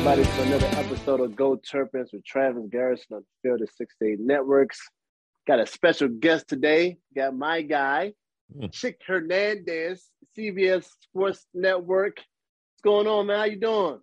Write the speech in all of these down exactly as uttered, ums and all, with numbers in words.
everybody, to another episode of Go Terrapins with Travis Garrison on the Field of sixty-eight Networks. Got a special guest today. Got my guy, mm. Chick Hernandez, C B S Sports Network. What's going on, man? How you doing?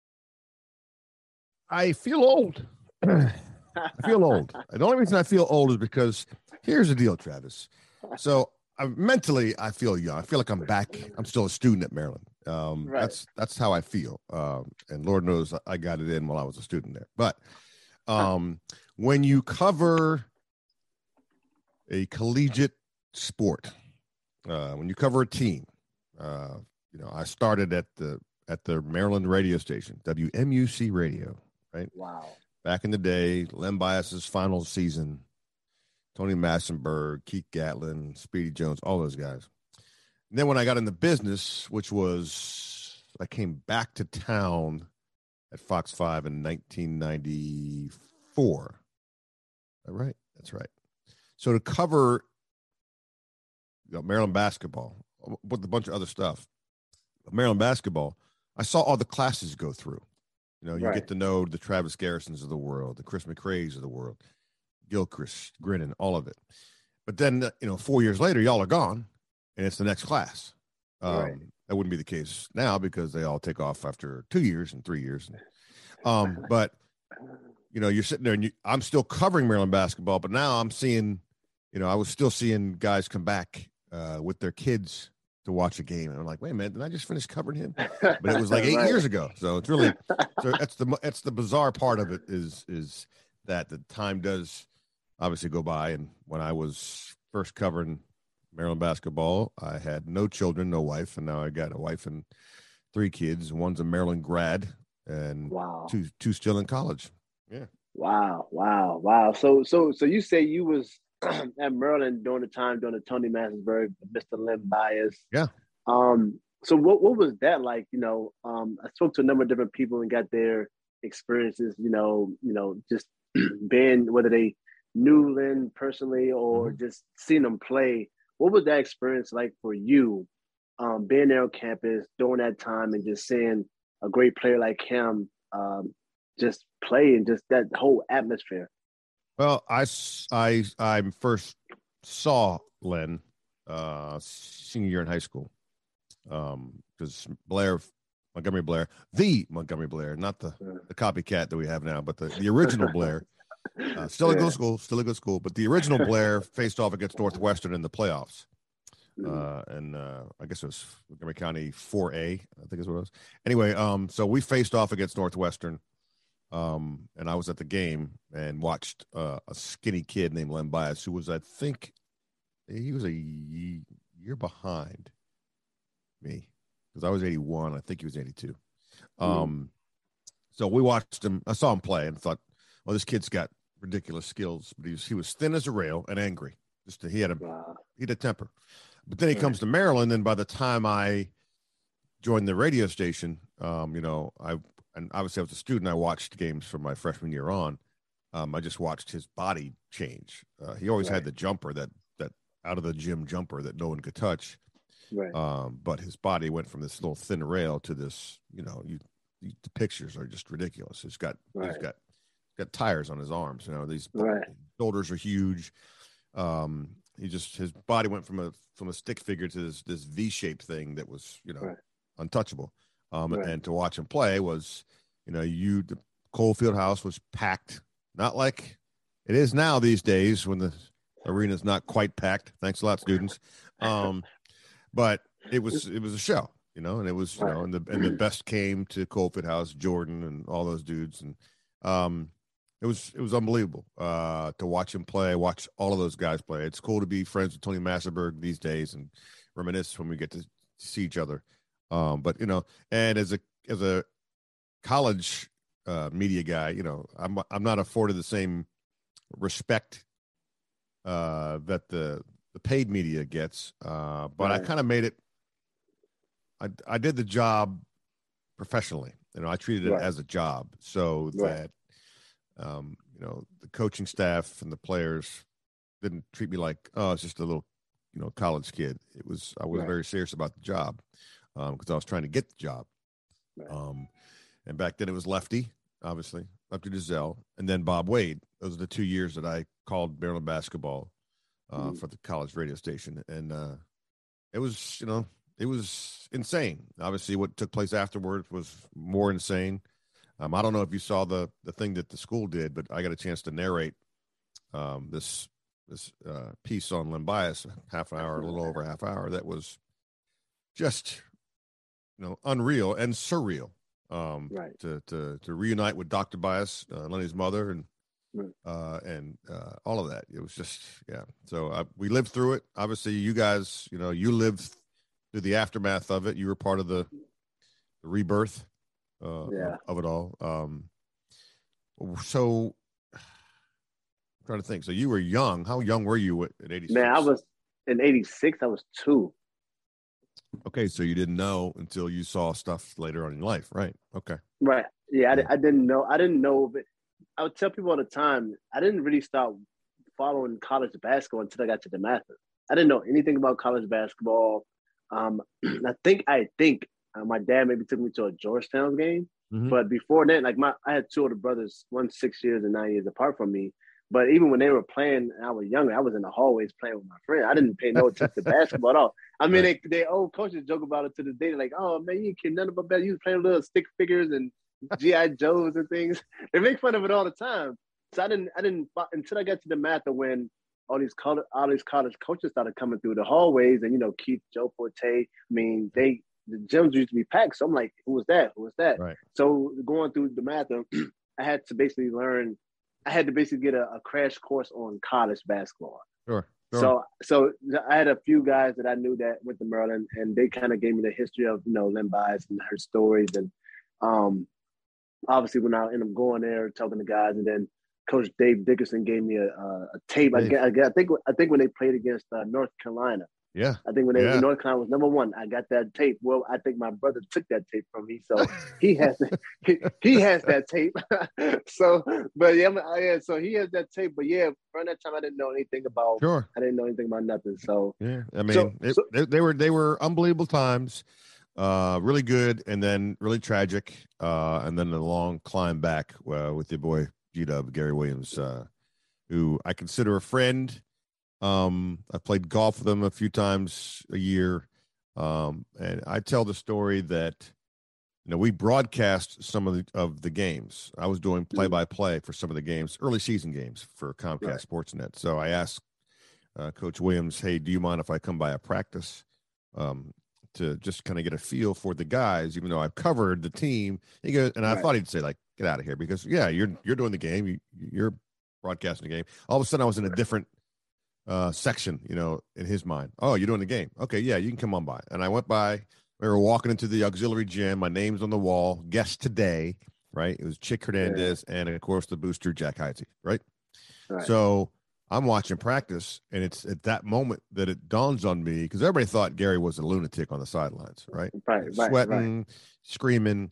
I feel old. I feel old. The only reason I feel old is because here's the deal, Travis. So I, mentally, I feel young. I feel like I'm back. I'm still a student at Maryland. Um, right. That's that's how I feel. Um, and Lord knows I got it in while I was a student there. But um, when you cover a collegiate sport, uh, when you cover a team, uh, you know, I started at the at the Maryland radio station, W M U C Radio, right? Wow. Back in the day, Len Bias's final season, Tony Massenberg, Keith Gatlin, Speedy Jones, all those guys. And then when I got in the business, which was, I came back to town at Fox five in nineteen ninety-four. All right, that's right. So to cover you know, Maryland basketball with a bunch of other stuff, Maryland basketball, I saw all the classes go through. You know, you right. get to know the Travis Garrisons of the world, the Chris McRae's of the world, Gilchrist, Grinnan, all of it. But then, you know, four years later, y'all are gone, and it's the next class. Um, right. That wouldn't be the case now because they all take off after two years and three years. Um, but, you know, you're sitting there, and you, I'm still covering Maryland basketball, but now I'm seeing, you know, I was still seeing guys come back uh, with their kids to watch a game, and I'm like, wait a minute, did I just finish covering him? But it was like eight right. years ago, so it's really so that's the that's the bizarre part of it is is that the time does obviously go by. And when I was first covering Maryland basketball, I had no children, no wife, and now I got a wife and three kids. One's a Maryland grad, and wow. two two still in college. Yeah. Wow, wow, wow. So so so you say you was at Maryland during the time during the Tony Massenberg, Mister Len Bias. Yeah. Um. So what what was that like? You know, um, I spoke to a number of different people and got their experiences. You know, you know, just being whether they knew Len personally or mm-hmm. just seeing them play. What was that experience like for you, um, being there on campus during that time and just seeing a great player like him um, just play and just that whole atmosphere? Well, I, I, I first saw Len uh, senior year in high school because um, Blair, Montgomery Blair, the Montgomery Blair, not the, the copycat that we have now, but the, the original Blair, uh, still a good school, still a good school, but the original Blair faced off against Northwestern in the playoffs. Uh, and uh, I guess it was Montgomery County four A, I think is what it was. Anyway, um, so we faced off against Northwestern. Um, and I was at the game and watched uh, a skinny kid named Len Bias, who was, I think, he was a year behind me because I was eighty-one. I think he was eighty-two. Um, mm-hmm. So we watched him. I saw him play and thought, well, this kid's got ridiculous skills, but he was, he was thin as a rail and angry. Just he had a wow. he had a temper. But then he right. comes to Maryland, and by the time I joined the radio station, um, you know, I. And obviously I was a student. I watched games from my freshman year on. Um, I just watched his body change. Uh, he always right. had the jumper, that that out of the gym jumper that no one could touch. Right. Um, but his body went from this little thin rail to this, you know, you, you the pictures are just ridiculous. He's got, right. he's got, got tires on his arms. You know, these right. shoulders are huge. Um, he just, his body went from a, from a stick figure to this, this V-shaped thing that was, you know, right. untouchable. Um, right. And to watch him play was, you know, you the Cole Fieldhouse was packed, not like it is now these days when the arena's not quite packed. Thanks a lot, students. Um, but it was it was a show, you know, and it was you right. know, and the and the best came to Cole Fieldhouse, Jordan, and all those dudes, and um, it was it was unbelievable uh, to watch him play, watch all of those guys play. It's cool to be friends with Tony Massenberg these days and reminisce when we get to see each other. Um, but you know, and as a as a college uh, media guy, you know, I'm I'm not afforded the same respect uh, that the the paid media gets. Uh, but right. I kind of made it. I I did the job professionally. You know, I treated it right. as a job, so right. that um, you know, the coaching staff and the players didn't treat me like, oh, it's just a little, you know, college kid. It was I was right. very serious about the job. Because um, I was trying to get the job. Right. Um, And back then it was Lefty, obviously, Lefty Driesell, and then Bob Wade. Those are the two years that I called Maryland basketball uh, mm-hmm. for the college radio station. And uh, it was, you know, it was insane. Obviously, what took place afterwards was more insane. Um, I don't know if you saw the the thing that the school did, but I got a chance to narrate um, this this uh, piece on Len Bias, half an hour, a little over a half hour. That was just, you know, unreal and surreal. Um, right. To to to reunite with Doctor Bias, uh, Lenny's mother, and right. uh, and uh, all of that. It was just, yeah. So uh, we lived through it. Obviously, you guys, you know, you lived through the aftermath of it. You were part of the, the rebirth uh, yeah. of, of it all. Um, so I'm trying to think. So you were young. How young were you at, at eighty-six? Man, I was in eighty-six. I was two. Okay, so you didn't know until you saw stuff later on in life, right? Okay. Right. Yeah, yeah. I, I didn't know. I didn't know. But I would tell people all the time, I didn't really start following college basketball until I got to DeMatha. I didn't know anything about college basketball. Um, I think I think uh, my dad maybe took me to a Georgetown game, mm-hmm. but before that, like my I had two older brothers, one six years and nine years apart from me. But even when they were playing, and I was younger, I was in the hallways playing with my friend. I didn't pay no attention to basketball at all. I mean, right. they, they old coaches joke about it to this day. They're like, oh, man, you can't nothing about that. You was playing little stick figures and G I Joes and things. They make fun of it all the time. So I didn't, I didn't, until I got to DeMatha when all these college, all these college coaches started coming through the hallways and, you know, Keith, Joe Forte. I mean, they, the gyms used to be packed. So I'm like, who was that? Who was that? Right. So going through DeMatha, I had to basically learn, I had to basically get a, a crash course on college basketball. Sure, sure. So, so I had a few guys that I knew that went to Maryland, and they kind of gave me the history of, you know, Len Bias and her stories. And um, obviously, when I ended up going there, talking to guys, and then Coach Dave Dickerson gave me a, a, a tape. I, I, I think I think when they played against uh, North Carolina. Yeah. I think when they yeah. when North Carolina was number one, I got that tape. Well, I think my brother took that tape from me, so he has he, he has that tape. so, but yeah, yeah, so he has that tape. But yeah, around that time, I didn't know anything about. Sure. I didn't know anything about nothing. So yeah, I mean, so, it, so, they, they were they were unbelievable times, uh, really good, and then really tragic, uh, and then the long climb back uh, with your boy G Dub Gary Williams, uh, who I consider a friend. Um, I played golf with them a few times a year. Um, and I tell the story that, you know, we broadcast some of the, of the games. I was doing play by play for some of the games, early season games for Comcast right. Sportsnet. So I asked uh, Coach Williams, hey, do you mind if I come by a practice um, to just kind of get a feel for the guys, even though I've covered the team? He goes, and I right. thought he'd say, like, get out of here, because, yeah, you're, you're doing the game. You, you're broadcasting the game. All of a sudden I was in a different Uh, section, you know, in his mind. Oh, you're doing the game. Okay, yeah, you can come on by. And I went by. We were walking into the auxiliary gym. My name's on the wall. Guest today, right? It was Chick Hernandez yeah. and, of course, the booster, Jack Heisey, right? right? So I'm watching practice, and it's at that moment that it dawns on me, because everybody thought Gary was a lunatic on the sidelines, right? Right, right Sweating, right. screaming.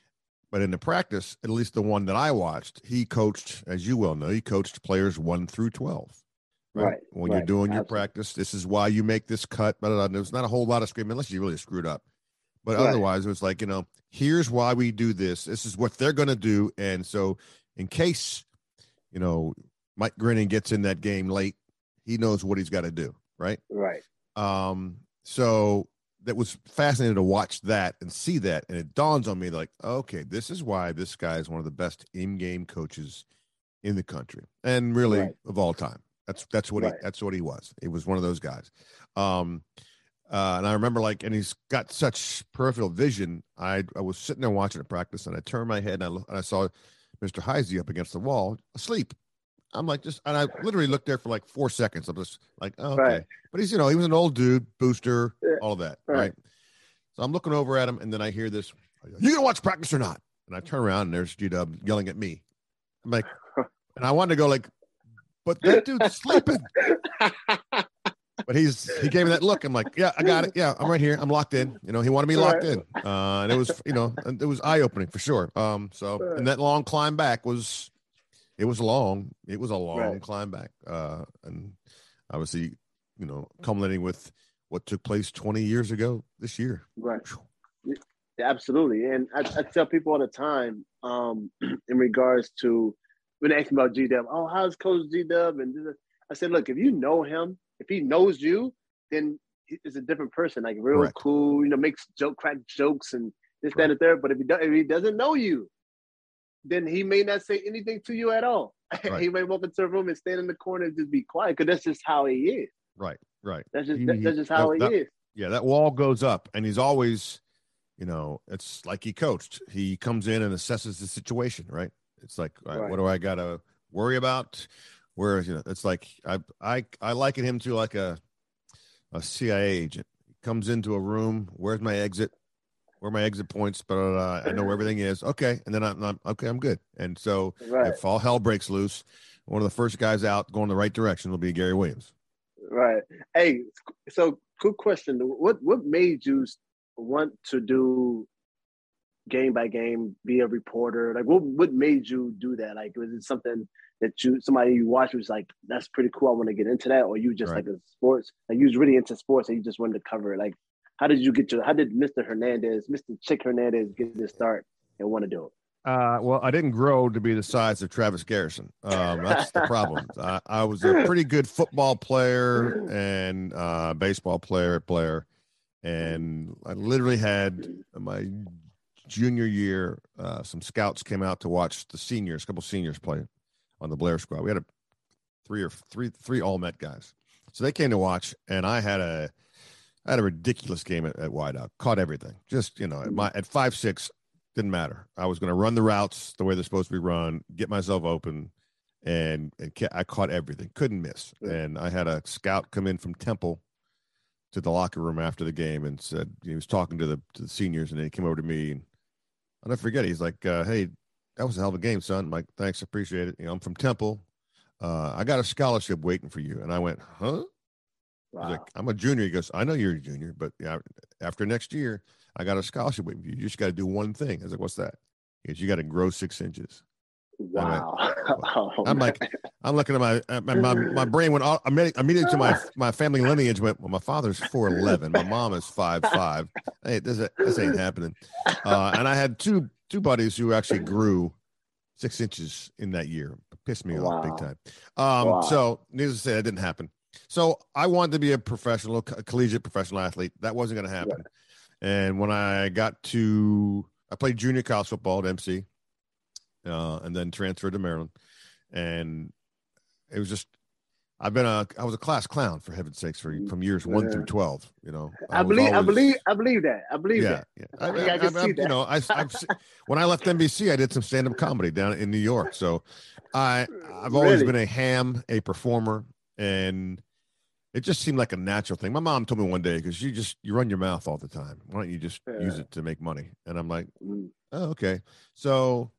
But in the practice, at least the one that I watched, he coached, as you well know, he coached players one through twelve. Right. right. When right. you're doing Absolutely. your practice, this is why you make this cut. But there's not a whole lot of screaming unless you really screwed up. But right. otherwise, it was like, you know, here's why we do this. This is what they're going to do. And so in case, you know, Mike Grinning gets in that game late, he knows what he's got to do. Right. Right. Um, so that was fascinating to watch that and see that. And it dawns on me like, okay, this is why this guy is one of the best in-game coaches in the country and really right. of all time. That's that's what right. he that's what he was. He was one of those guys. Um, uh, and I remember like, and he's got such peripheral vision. I I was sitting there watching a practice, and I turned my head and I look, and I saw Mister Heisey up against the wall asleep. I'm like, just, and I literally looked there for like four seconds. I'm just like, oh, okay. Right. But he's, you know, he was an old dude, booster, yeah. all of that, right. right? So I'm looking over at him, and then I hear this: "You gonna watch practice or not?" And I turn around, and there's G-Dub yelling at me. I'm like, and I wanted to go like, but that dude's sleeping. But he's he gave me that look. I'm like, yeah, I got it. Yeah, I'm right here. I'm locked in. You know, he wanted me locked in, uh, and it was, you know, it was eye opening for sure. Um, so and that long climb back was, it was long. It was a long right. climb back, uh, and obviously, you know, culminating with what took place twenty years ago this year. Right. Absolutely. And I, I tell people all the time, um, in regards to when they ask me about G Dub, oh, how's Coach G Dub? And this- I said, look, if you know him, if he knows you, then he's a different person, like real Correct. cool, you know, makes joke, crack jokes and this, that, Correct. and the third. But if he, do, if he doesn't know you, then he may not say anything to you at all. Right. He may walk into a room and stand in the corner and just be quiet because that's just how he is. Right. Right. That's just He- that, he- that's just how that- he that- is. Yeah, that wall goes up, and he's always, you know, it's like he coached. He comes in and assesses the situation, right? It's like, all right, Right. what do I got to worry about? Where, you know, it's like I I I liken him to like a a C I A agent. He comes into a room. Where's my exit? Where are my exit points? But uh, I know where everything is. Okay, and then I'm, I'm okay. I'm good. And so Right. if all hell breaks loose, one of the first guys out going the right direction will be Gary Williams. Right. Hey, so quick question. What what made you want to do game by game, be a reporter? Like what what made you do that? Like was it something that you somebody you watched was like, that's pretty cool, I want to get into that, or you just Right. like a sports, like you was really into sports and you just wanted to cover it? Like how did you get your how did Mister Hernandez, Mister Chick Hernandez get his start and want to do it? Uh, well, I didn't grow to be the size of Travis Garrison. Um, that's the problem. I, I was a pretty good football player and uh, baseball player, player, and I literally had my junior year. Uh, some scouts came out to watch the seniors, a couple seniors play on the Blair squad. We had a three or three three all Met guys, so they came to watch, and I had a I had a ridiculous game at, at wideout. Caught everything. Just you know, at my at five six. Didn't matter. I was going to run the routes the way they're supposed to be run, get myself open, and, and ca- I caught everything. Couldn't miss. Yeah. And I had a scout come in from Temple to the locker room after the game and said, he was talking to the to the seniors, and then he came over to me, and I'll never forget it. He's like, uh, hey, that was a hell of a game, son. I'm like, thanks, appreciate it. You know, I'm from Temple. Uh, I got a scholarship waiting for you. And I went, huh? Wow. He's like, I'm a junior. He goes, I know you're a junior, but yeah, after next year, I got a scholarship with you. You just got to do one thing. I was like, what's that? He goes, you got to grow six inches. Wow. Well, I'm like, I'm looking at my, my, my, my brain went all, immediately to my, my family lineage went, well, my father's four eleven. My mom is five five. Hey, this, this ain't happening. Uh, and I had two, two buddies who actually grew six inches in that year. It pissed me Wow. off big time. Um, Wow. So needless to say, that didn't happen. So I wanted to be a professional, a collegiate professional athlete. That wasn't going to happen. Right. And when I got to, I played junior college football at M C, uh, and then transferred to Maryland. And it was just, I've been a, I was a class clown, for heaven's sakes, for from years one Yeah. through twelve. You know, I, was believe, I always- believe, I believe that. I believe yeah, that. yeah. I, I, I, I, can I, see you that. know, I, I've, when I left N B C, I did some stand-up comedy down in New York. So I, I've always Really? been a ham, a performer, and it just seemed like a natural thing. My mom told me one day, because you just you run your mouth all the time. Why don't you just Yeah. use it to make money? And I'm like, Mm. oh, okay. So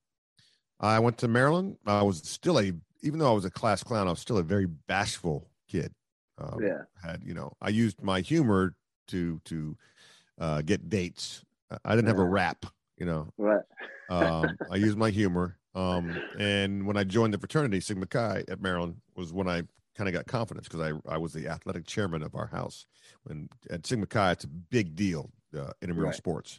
I went to Maryland. I was still a, even though I was a class clown, I was still a very bashful kid. Um, Yeah. Had, you know, I used my humor to, to uh, get dates. I didn't have a Yeah. rap, you know. Right. Um, I used my humor. Um, and when I joined the fraternity, Sigma Chi at Maryland, was when I kind of got confidence, because I, I was the athletic chairman of our house. When at Sigma Chi, it's a big deal, uh, intramural Right. sports.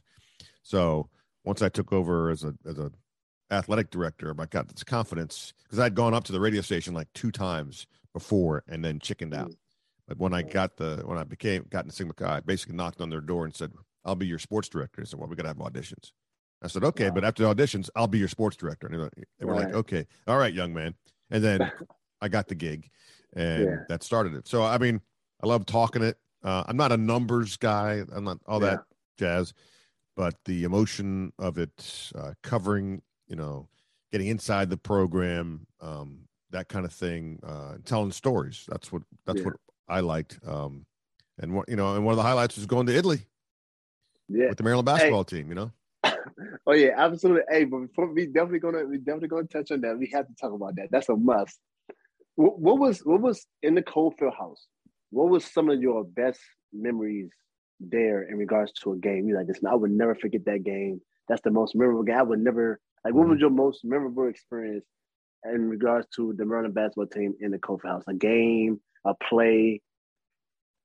So once I took over as a as a athletic director, I got this confidence, because I'd gone up to the radio station like two times before and then chickened out. Mm. But when I got the when I became got in Sigma Chi, I basically knocked on their door and said, "I'll be your sports director." I said, "Well, we got to have auditions." I said, "Okay, Wow. but after the auditions, I'll be your sports director." And they were, they were like, Right. "Okay, all right, young man." And then I got the gig, and Yeah. that started it. So I mean, I love talking it. Uh, I'm not a numbers guy. I'm not all that jazz, but the emotion of it, uh, covering, you know, getting inside the program, um, that kind of thing, uh, telling stories. That's what that's Yeah. what I liked. Um, and what you know, and one of the highlights was going to Italy Yeah. with the Maryland basketball team. You know, Oh yeah, absolutely. Hey, but before we definitely gonna we definitely gonna touch on that. We have to talk about that. That's a must. What, what was what was in the Cofield house? What was some of your best memories there in regards to a game? You like this? I would never forget that game. That's the most memorable game. I would never like. What was your most memorable experience in regards to the Maryland basketball team in the Cofield house? A game, a play.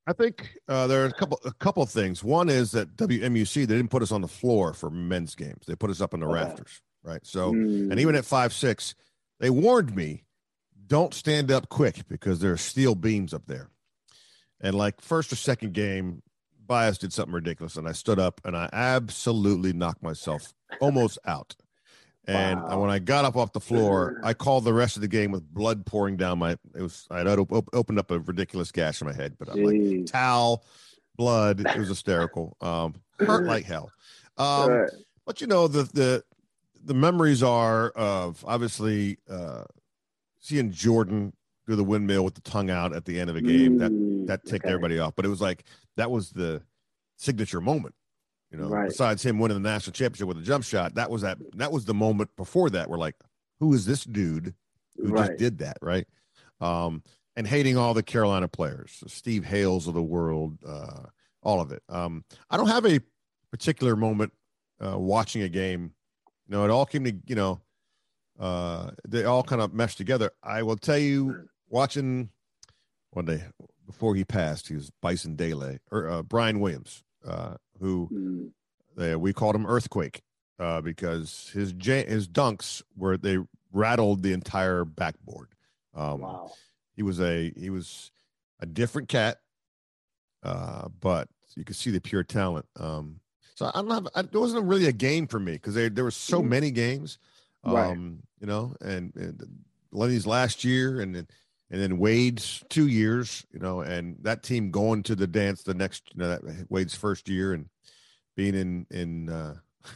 I think uh, there are a couple a couple of things. One is that W M U C, they didn't put us on the floor for men's games. They put us up in the Okay. rafters, right? So, Mm. and even at five six, they warned me, don't stand up quick because there are steel beams up there. And like first or second game, Bias did something ridiculous, and I stood up and I absolutely knocked myself almost out. And Wow. when I got up off the floor, I called the rest of the game with blood pouring down my. It was I had op- opened up a ridiculous gash in my head, but I'm Jeez. like towel, blood. It was hysterical. Um, hurt like hell. Um, Right. but you know the the the memories are of obviously uh, seeing Jordan do the windmill with the tongue out at the end of a game. That Mm, that ticked okay. everybody off. But it was like that was the signature moment. You know, Right. besides him winning the national championship with a jump shot, that was that. That was the moment before that. We're like, who is this dude who Right. just did that, right? Um, and hating all the Carolina players, Steve Hales of the world, uh, all of it. Um, I don't have a particular moment uh, watching a game. You know, it all came to you know, uh, they all kind of meshed together. I will tell you, watching one day before he passed, he was Bison Dele or uh, Brian Williams. Uh, who Mm. they, we called him Earthquake uh, because his his dunks were they rattled the entire backboard. Um, Wow. He was a he was a different cat, uh, but you could see the pure talent. Um, so I don't have. I, it wasn't really a game for me because there there were so Mhm. many games. Um, Right. You know, and, and Lenny's last year, and then and then Wade's two years. You know, and that team going to the dance the next. You know, that Wade's first year and being in in uh,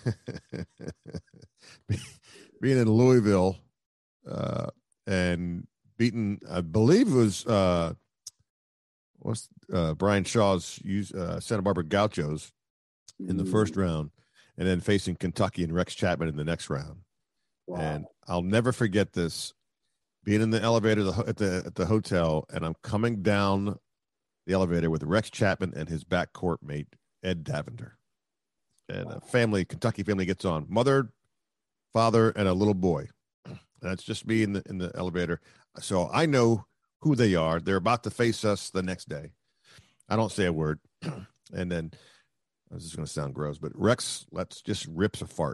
being in Louisville uh, and beating, I believe it was uh, what's uh, Brian Shaw's use uh, Santa Barbara Gauchos in the first Mm. round, and then facing Kentucky and Rex Chapman in the next round. Wow. And I'll never forget this: being in the elevator at the at the hotel, and I'm coming down the elevator with Rex Chapman and his backcourt mate Ed Davender. And a family, Kentucky family, gets on. Mother, father, and a little boy. And it's just me in the in the elevator. So I know who they are. They're about to face us the next day. I don't say a word. And then this is going to sound gross, but Rex lets just rips a fart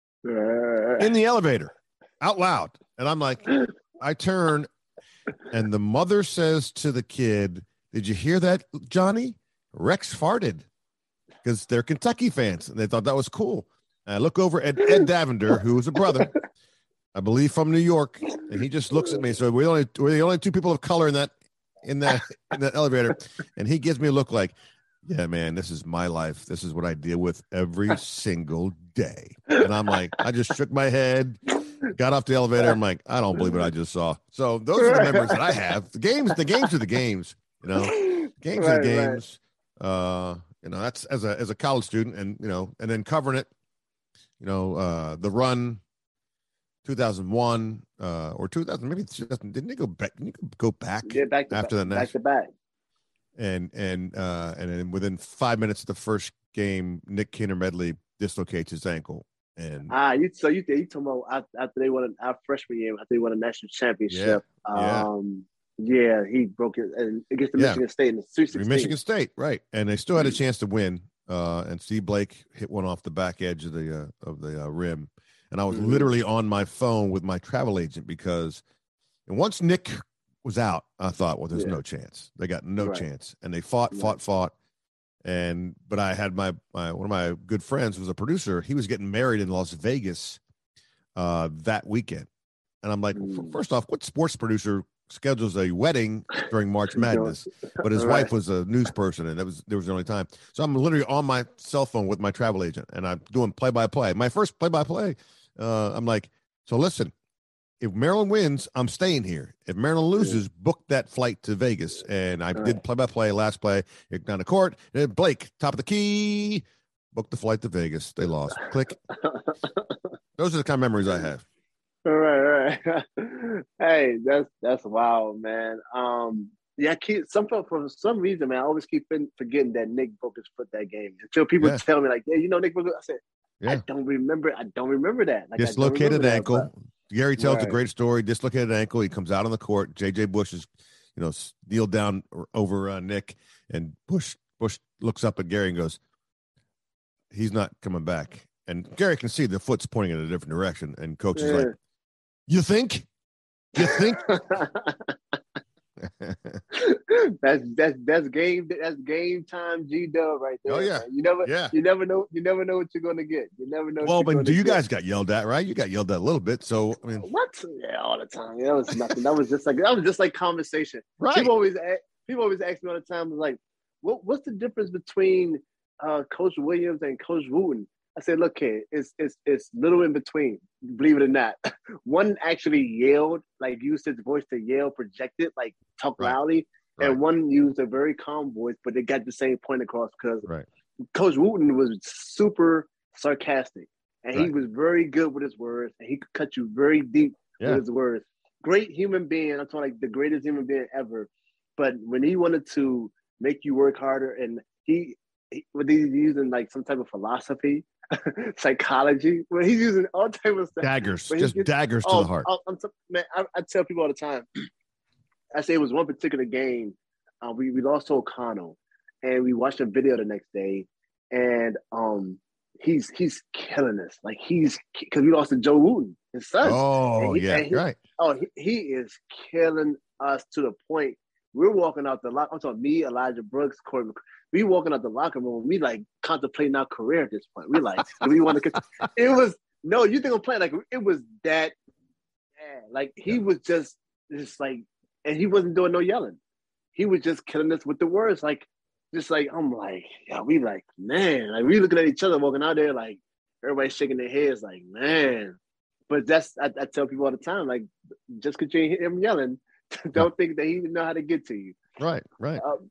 in the elevator out loud. And I'm like, I turn, and the mother says to the kid, "Did you hear that, Johnny? Rex farted." Because they're Kentucky fans, and they thought that was cool. And I look over at Ed Davender, who is a brother, I believe from New York, and he just looks at me. So we're only we're the only two people of color in that in that in that elevator, and he gives me a look like, "Yeah, man, this is my life. This is what I deal with every single day." And I'm like, I just shook my head, got off the elevator. I'm like, I don't believe what I just saw. So those are the memories that I have. The games, the games are the games. You know, games Right, are the games. Right. Uh, You know, that's as a as a college student, and you know, and then covering it, you know, uh, the run, two thousand one uh, or two thousand, maybe didn't they go back? Didn't you go back? Yeah, back to after back, the back to back. And and uh, and then within five minutes of the first game, Nick Keener Medley dislocates his ankle. And ah, you so you you talking about after they won our freshman year, after they won a national championship. Yeah, yeah. Um, yeah, he broke it against the yeah. Michigan State in the Sweet sixteen. Michigan State, right? And they still had a chance to win. Uh, and Steve Blake hit one off the back edge of the uh, of the uh, rim, and I was mm-hmm. literally on my phone with my travel agent because, and once Nick was out, I thought, well, there's yeah. no chance. They got no right. chance, and they fought, fought, right. fought, and but I had my my one of my good friends who was a producer. He was getting married in Las Vegas uh, that weekend, and I'm like, mm. well, first off, what sports producer schedules a wedding during March Madness, but his right. wife was a news person, and that was there was the only time. So I'm literally on my cell phone with my travel agent, and I'm doing play by play. My first play by play, I'm like, so listen, if Maryland wins, I'm staying here. If Maryland loses, book that flight to Vegas. And I All did play by play, last play, down the court. And Blake, top of the key, booked the flight to Vegas. They lost. Click. Those are the kind of memories I have. All right, all right. Hey, that's that's wild, man. Um, yeah, I keep some for, for some reason, man. I always keep forgetting that Nick broke his foot that game until people yeah. tell me like, "Yeah, you know, Nick broke." I said, yeah. "I don't remember. I don't remember that." Like, dislocated remember ankle. that, Gary tells right. a great story. Dislocated ankle. He comes out on the court. J J Bush is you know, kneel down over uh, Nick, and Bush Bush looks up at Gary and goes, "He's not coming back." And Gary can see the foot's pointing in a different direction, and coach is Yeah. like, "You think? You think?" that's that's that's game that's game time G Dub right there. Oh yeah, man. You never yeah. you never know you never know what you're gonna get. You never know. Well, what you're but do you get. guys got yelled at, right? You got yelled at a little bit. So I mean, what? Yeah, all the time. That was nothing. That was just like that was just like conversation. Right. People always people always ask me all the time, like, what what's the difference between uh, Coach Williams and Coach Wooten? I said, look, kid, it's it's it's little in between. Believe it or not, one actually yelled, like used his voice to yell, projected, like talk right. loudly, right. and one used a very calm voice, but they got the same point across because right. Coach Wooten was super sarcastic, and right. he was very good with his words, and he could cut you very deep yeah. with his words. Great human being. I'm talking like the greatest human being ever. But when he wanted to make you work harder, and he, he when he's using like some type of philosophy, psychology, when he's using all type of stuff, daggers, just gets, daggers oh, to the heart. Oh, I'm t- man, I, I tell people all the time. I say it was one particular game. Uh, we we lost to O'Connell, and we watched a video the next day, and um, he's he's killing us. Like he's because we lost to Joe Wooten, his son. Oh he, yeah, he, right. Oh, he, he is killing us to the point we're walking out the locker. I'm talking me, Elijah Brooks, Corey. We walking out the locker room. We like contemplating our career at this point. We like, do we want to? It was no. You think I'm playing like it was that bad. Like he yeah. was just just like, and he wasn't doing no yelling. He was just killing us with the words. Like just like I'm like, yeah, we like man. Like we looking at each other walking out there like everybody shaking their heads like man. But that's I, I tell people all the time like just because you hear him yelling. Don't think that he didn't know how to get to you. Right, right. Um,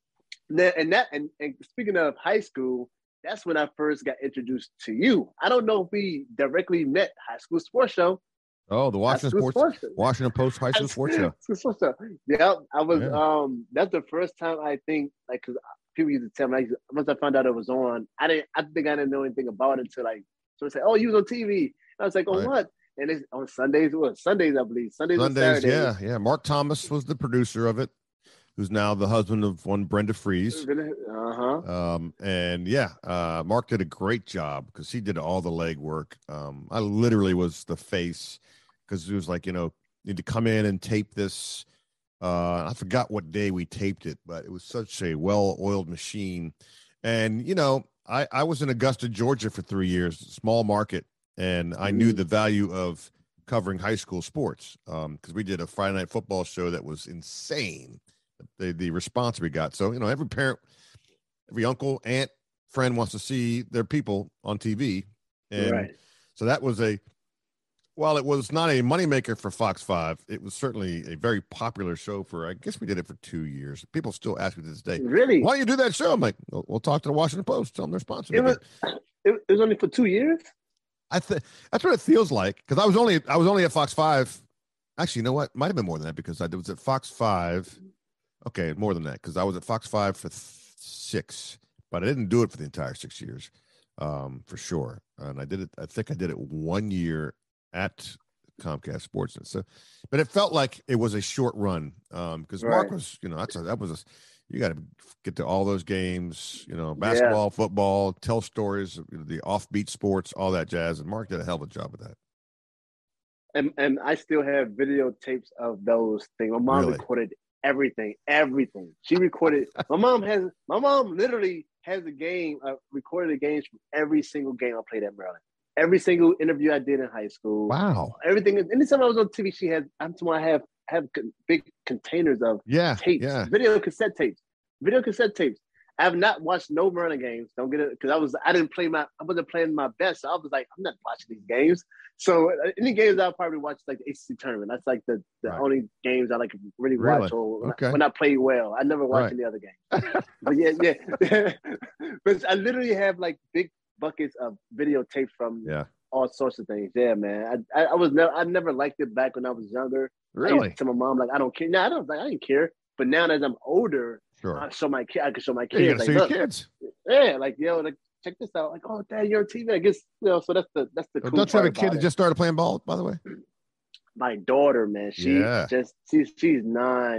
and that, and, and speaking of high school, that's when I first got introduced to you. I don't know if we directly met High School Sports Show. Oh, the Washington Sports, Sports Washington Post High School Sports Show. Sports Show. Yeah, I was. Yeah. Um, that's the first time I think, like, because people used to tell me. Like, once I found out it was on, I didn't. I think I didn't know anything about it until like, so I said, "Oh, you was on T V." And I was like, "Oh, right. what?" And it's on Sundays. What Sundays? I believe Sundays. Sundays, and yeah, yeah. Mark Thomas was the producer of it, who's now the husband of one Brenda Fries. Uh huh. Um, and yeah, uh, Mark did a great job because he did all the legwork. Um, I literally was the face because it was like, you know, need to come in and tape this. Uh, I forgot what day we taped it, but it was such a well-oiled machine. And you know, I I was in Augusta, Georgia for three years, small market. And I knew the value of covering high school sports because um, we did a Friday night football show that was insane, the, the response we got. So, you know, every parent, every uncle, aunt, friend wants to see their people on T V. And right. so that was a, while it was not a moneymaker for Fox five, it was certainly a very popular show for, I guess we did it for two years. People still ask me to this day, really? Why don't you do that show? I'm like, we'll, we'll talk to the Washington Post, tell them they're sponsoring it. Was, it, it was only for two years? I think that's what it feels like because I was only I was only at Fox five. Actually, you know what? Might have been more than that because I was at Fox five. Okay, more than that because I was at Fox five for th- six, but I didn't do it for the entire six years, um, for sure. And I did it. I think I did it one year at Comcast Sports. So, but it felt like it was a short run because um, right. Mark was, you know, that's a, that was a. You got to get to all those games, you know, basketball, yeah. football, tell stories, the offbeat sports, all that jazz. And Mark did a hell of a job with that. And and I still have videotapes of those things. My mom really? recorded everything, everything. She recorded. my mom has. My mom literally has a game. Uh, recorded the games from every single game I played at Maryland. Every single interview I did in high school. Wow. Everything. Anytime I was on T V, she had. I'm talking. I have. have big containers of yeah, tapes, yeah. video cassette tapes, video cassette tapes. I have not watched no Maryland games. Don't get it because I was I didn't play my I wasn't playing my best. So I was like I'm not watching these games. So uh, any games I'll probably watch like the A C C tournament. That's like the, the right. only games I like really, really? watch or when, okay. I, when I play well. I never watch right. any other games. But yeah, yeah. But I literally have like big buckets of videotape from yeah. all sorts of things. Yeah, man. I I, I was never I never liked it back when I was younger. Really? I used to tell my mom like I don't care. No, I don't like I didn't care. But now as I'm older, sure. I show my kid. I can show my kids. Yeah, you like, show your look, kids. Yeah, like yo, like check this out. Like oh, Dad, you're on T V. I guess you know. So that's the that's the. So cool don't you have a kid that that just started playing ball? By the way, my daughter, man, she yeah. just she's she's nine.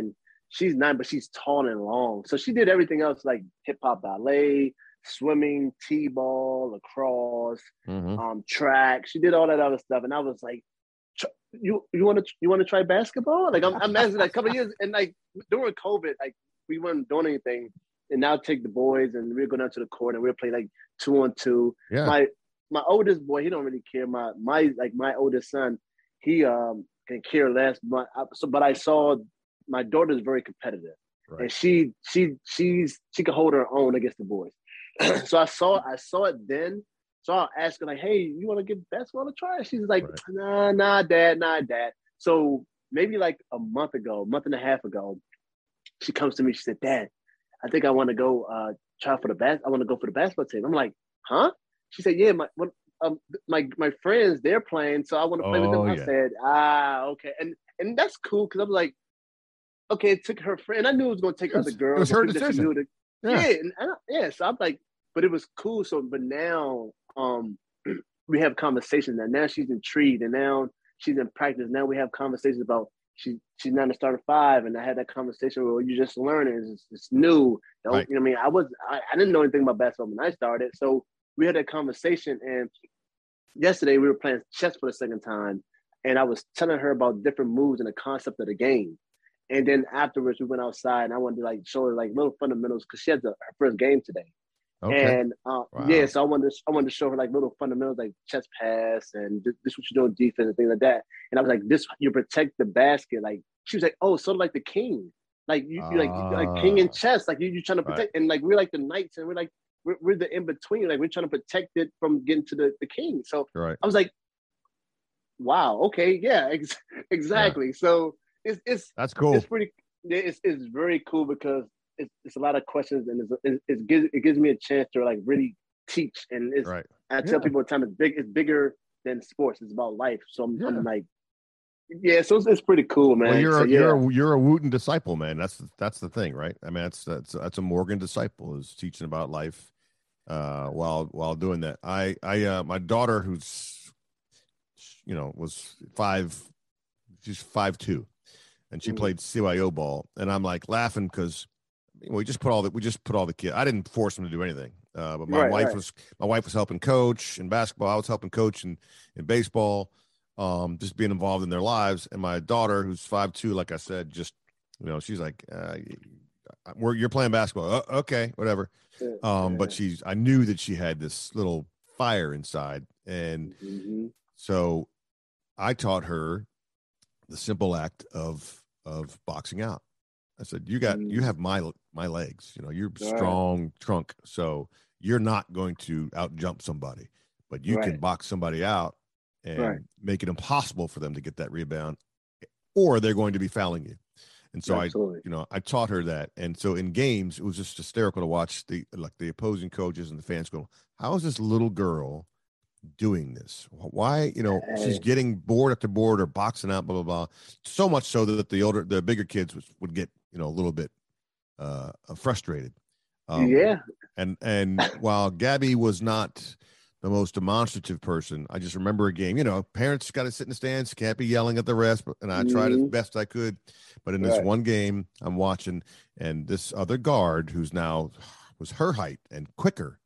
she's nine, but she's tall and long. So she did everything else like hip hop, ballet, swimming, t-ball, lacrosse, mm-hmm. um, track. She did all that other stuff, and I was like, "You you want to you want to try basketball?" Like I'm, I'm asking like a couple of years, and like during COVID, like we weren't doing anything, and now take the boys, and we're going out to the court, and we're playing like two on two. Yeah. My my oldest boy, he don't really care. My my like my oldest son, he um can care less. But I, so, but I saw my daughter's very competitive, right. and she she she's she can hold her own against the boys. So I saw I saw it then. So I asked her like, "Hey, you want to give basketball a try?" She's like, right. "Nah, nah, dad, nah, dad." So maybe like a month ago, a month and a half ago, she comes to me. She said, "Dad, I think I want to go uh, try for the bas. I want to go for the basketball team." I'm like, "Huh?" She said, "Yeah, my um, my my friends, they're playing, so I want to play oh, with them." I yeah. said, "Ah, okay," and and that's cool because I'm like, okay, it took her friend. And I knew it was going to take it was, other girls. It was her decision. To, yeah, yeah, and, and, yeah. So I'm like, but it was cool. So, but now um, we have conversations. And now she's intrigued, and now she's in practice. Now we have conversations about she she's not a starter five, and I had that conversation where you're just learning. It's, it's new. Right. You know what I mean? I was I, I didn't know anything about basketball when I started, so we had that conversation. And yesterday we were playing chess for the second time, and I was telling her about different moves and the concept of the game. And then afterwards we went outside, and I wanted to like show her like little fundamentals because she had the, her first game today. Okay. And uh, wow. yeah, so I wanted to I wanted to show her like little fundamentals like chess pass and this, this what you do in defense and things like that. And I was like, this you protect the basket. Like she was like, oh, sort of like the king, like you uh, like like king in chess, like you you trying to protect. Right. And like we're like the knights, and we're like we're, we're the in between, like we're trying to protect it from getting to the, the king. So right. I was like, wow, okay, yeah, ex- exactly. Yeah. So it's it's that's cool. It's pretty. It's it's very cool because. It's, it's a lot of questions, and it's, it, it gives it gives me a chance to like really teach. And it's right. I tell yeah. people all the time, it's big. It's bigger than sports. It's about life. So I'm, yeah. I'm like, yeah. So it's, it's pretty cool, man. Well, you're so, a, yeah. you're a, you're a Wooten disciple, man. That's that's the thing, right? I mean, that's that's that's a Morgan disciple is teaching about life uh, while while doing that. I I uh, my daughter, who's you know was five, she's five two, and she mm-hmm. played C Y O ball, and I'm like laughing because. We just put all the we just put all the kids. I didn't force them to do anything, uh, but my right, wife right. was my wife was helping coach in basketball. I was helping coach in, in baseball, um, just being involved in their lives. And my daughter, who's five two, like I said, just you know, she's like, uh, "We're you're playing basketball, uh, okay, whatever." Um, but she's I knew that she had this little fire inside, and mm-hmm. so I taught her the simple act of of boxing out. I said, you got, you have my, my legs, you know, you're strong right. trunk. So you're not going to out jump somebody, but you right. can box somebody out and right. make it impossible for them to get that rebound, or they're going to be fouling you. And so Absolutely. I, you know, I taught her that. And so in games, it was just hysterical to watch the, like the opposing coaches and the fans go, how is this little girl doing this? Why, you know, hey. she's getting board after board or boxing out, blah, blah, blah. So much so that the older, the bigger kids was, would get, you know, a little bit uh, frustrated. Um, yeah. And, and while Gabby was not the most demonstrative person, I just remember a game, you know, parents got to sit in the stands, can't be yelling at the rest, and I mm-hmm. tried as best I could. But in this right. one game I'm watching, and this other guard who's now was her height and quicker,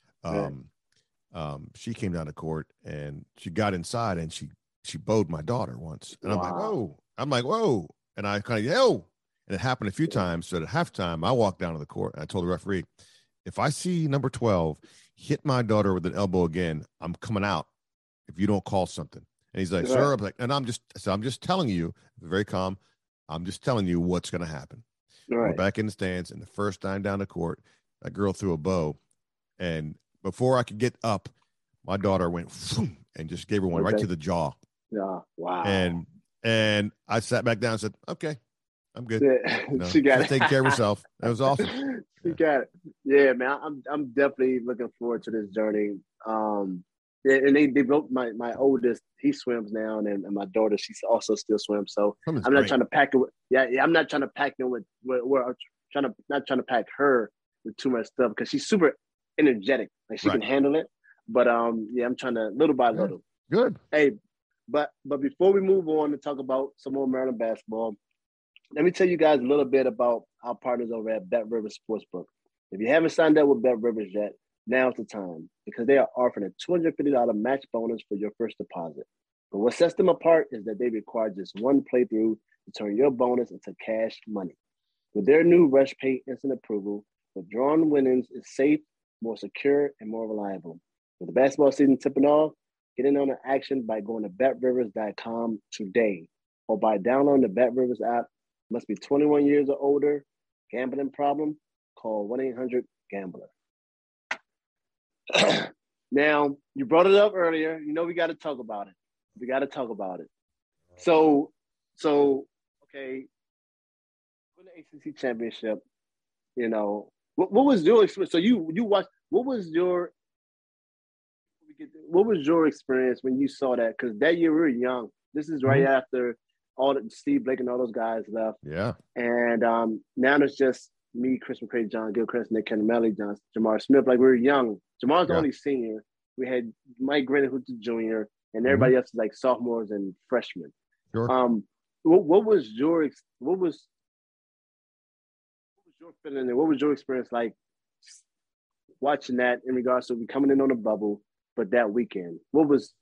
um, right. um, she came down the court and she got inside and she, she bowed my daughter once. And wow. I'm like, whoa, I'm like, whoa. And I kind of yelled. And it happened a few times. So at halftime, I walked down to the court and I told the referee, if I see number twelve hit my daughter with an elbow again, I'm coming out if you don't call something. And he's like, right. sir, I'm like, and I'm just, so I'm just telling you, very calm. I'm just telling you what's going to happen. Right. We're back in the stands. And the first time down the court, that girl threw a bow. And before I could get up, my daughter went and just gave her one okay. right to the jaw. Yeah. Wow. And, and I sat back down and said, okay. I'm good. Yeah, you know, she got it. Taking care of herself. That was awesome. She yeah. got it. Yeah, man. I'm I'm definitely looking forward to this journey. Um, yeah, and they they both my my oldest he swims now, and, and my daughter she's also still swims. So Swimming's I'm not great. trying to pack it. With, yeah, yeah. I'm not trying to pack it with. We're trying to not trying to pack her with too much stuff because she's super energetic. Like she right. can handle it. But um, yeah, I'm trying to little by yeah. little. Good. Hey, but but before we move on to talk about some more Maryland basketball. let me tell you guys a little bit about our partners over at Bet Rivers Sportsbook. If you haven't signed up with Bet Rivers yet, now's the time because they are offering a two hundred fifty dollars match bonus for your first deposit. But what sets them apart is that they require just one playthrough to turn your bonus into cash money. With their new Rush Pay Instant Approval, withdrawing winnings is safe, more secure, and more reliable. With the basketball season tipping off, get in on the action by going to bet rivers dot com today or by downloading the Bet Rivers app. Must be twenty-one years or older. Gambling problem? Call one eight hundred gambler. Now, you brought it up earlier. You know we got to talk about it. We got to talk about it. So, so okay, win the A C C championship. You know, what, what was your experience? So you you watched. What was your what was your experience when you saw that? Because that year we were young. This is right mm-hmm. after all the Steve Blake and all those guys left. Yeah. And um, now it's just me, Chris McCray, John Gilchrist, Nick Kennemelly, John Jamar Smith. Like we were young. Jamar's the yeah. only senior. We had Mike Grennan, who's the junior, and everybody mm-hmm. else is like sophomores and freshmen. Sure. Um, what, what was your what was what was your feeling and what was your experience like watching that in regards to we coming in on a bubble, but that weekend? What was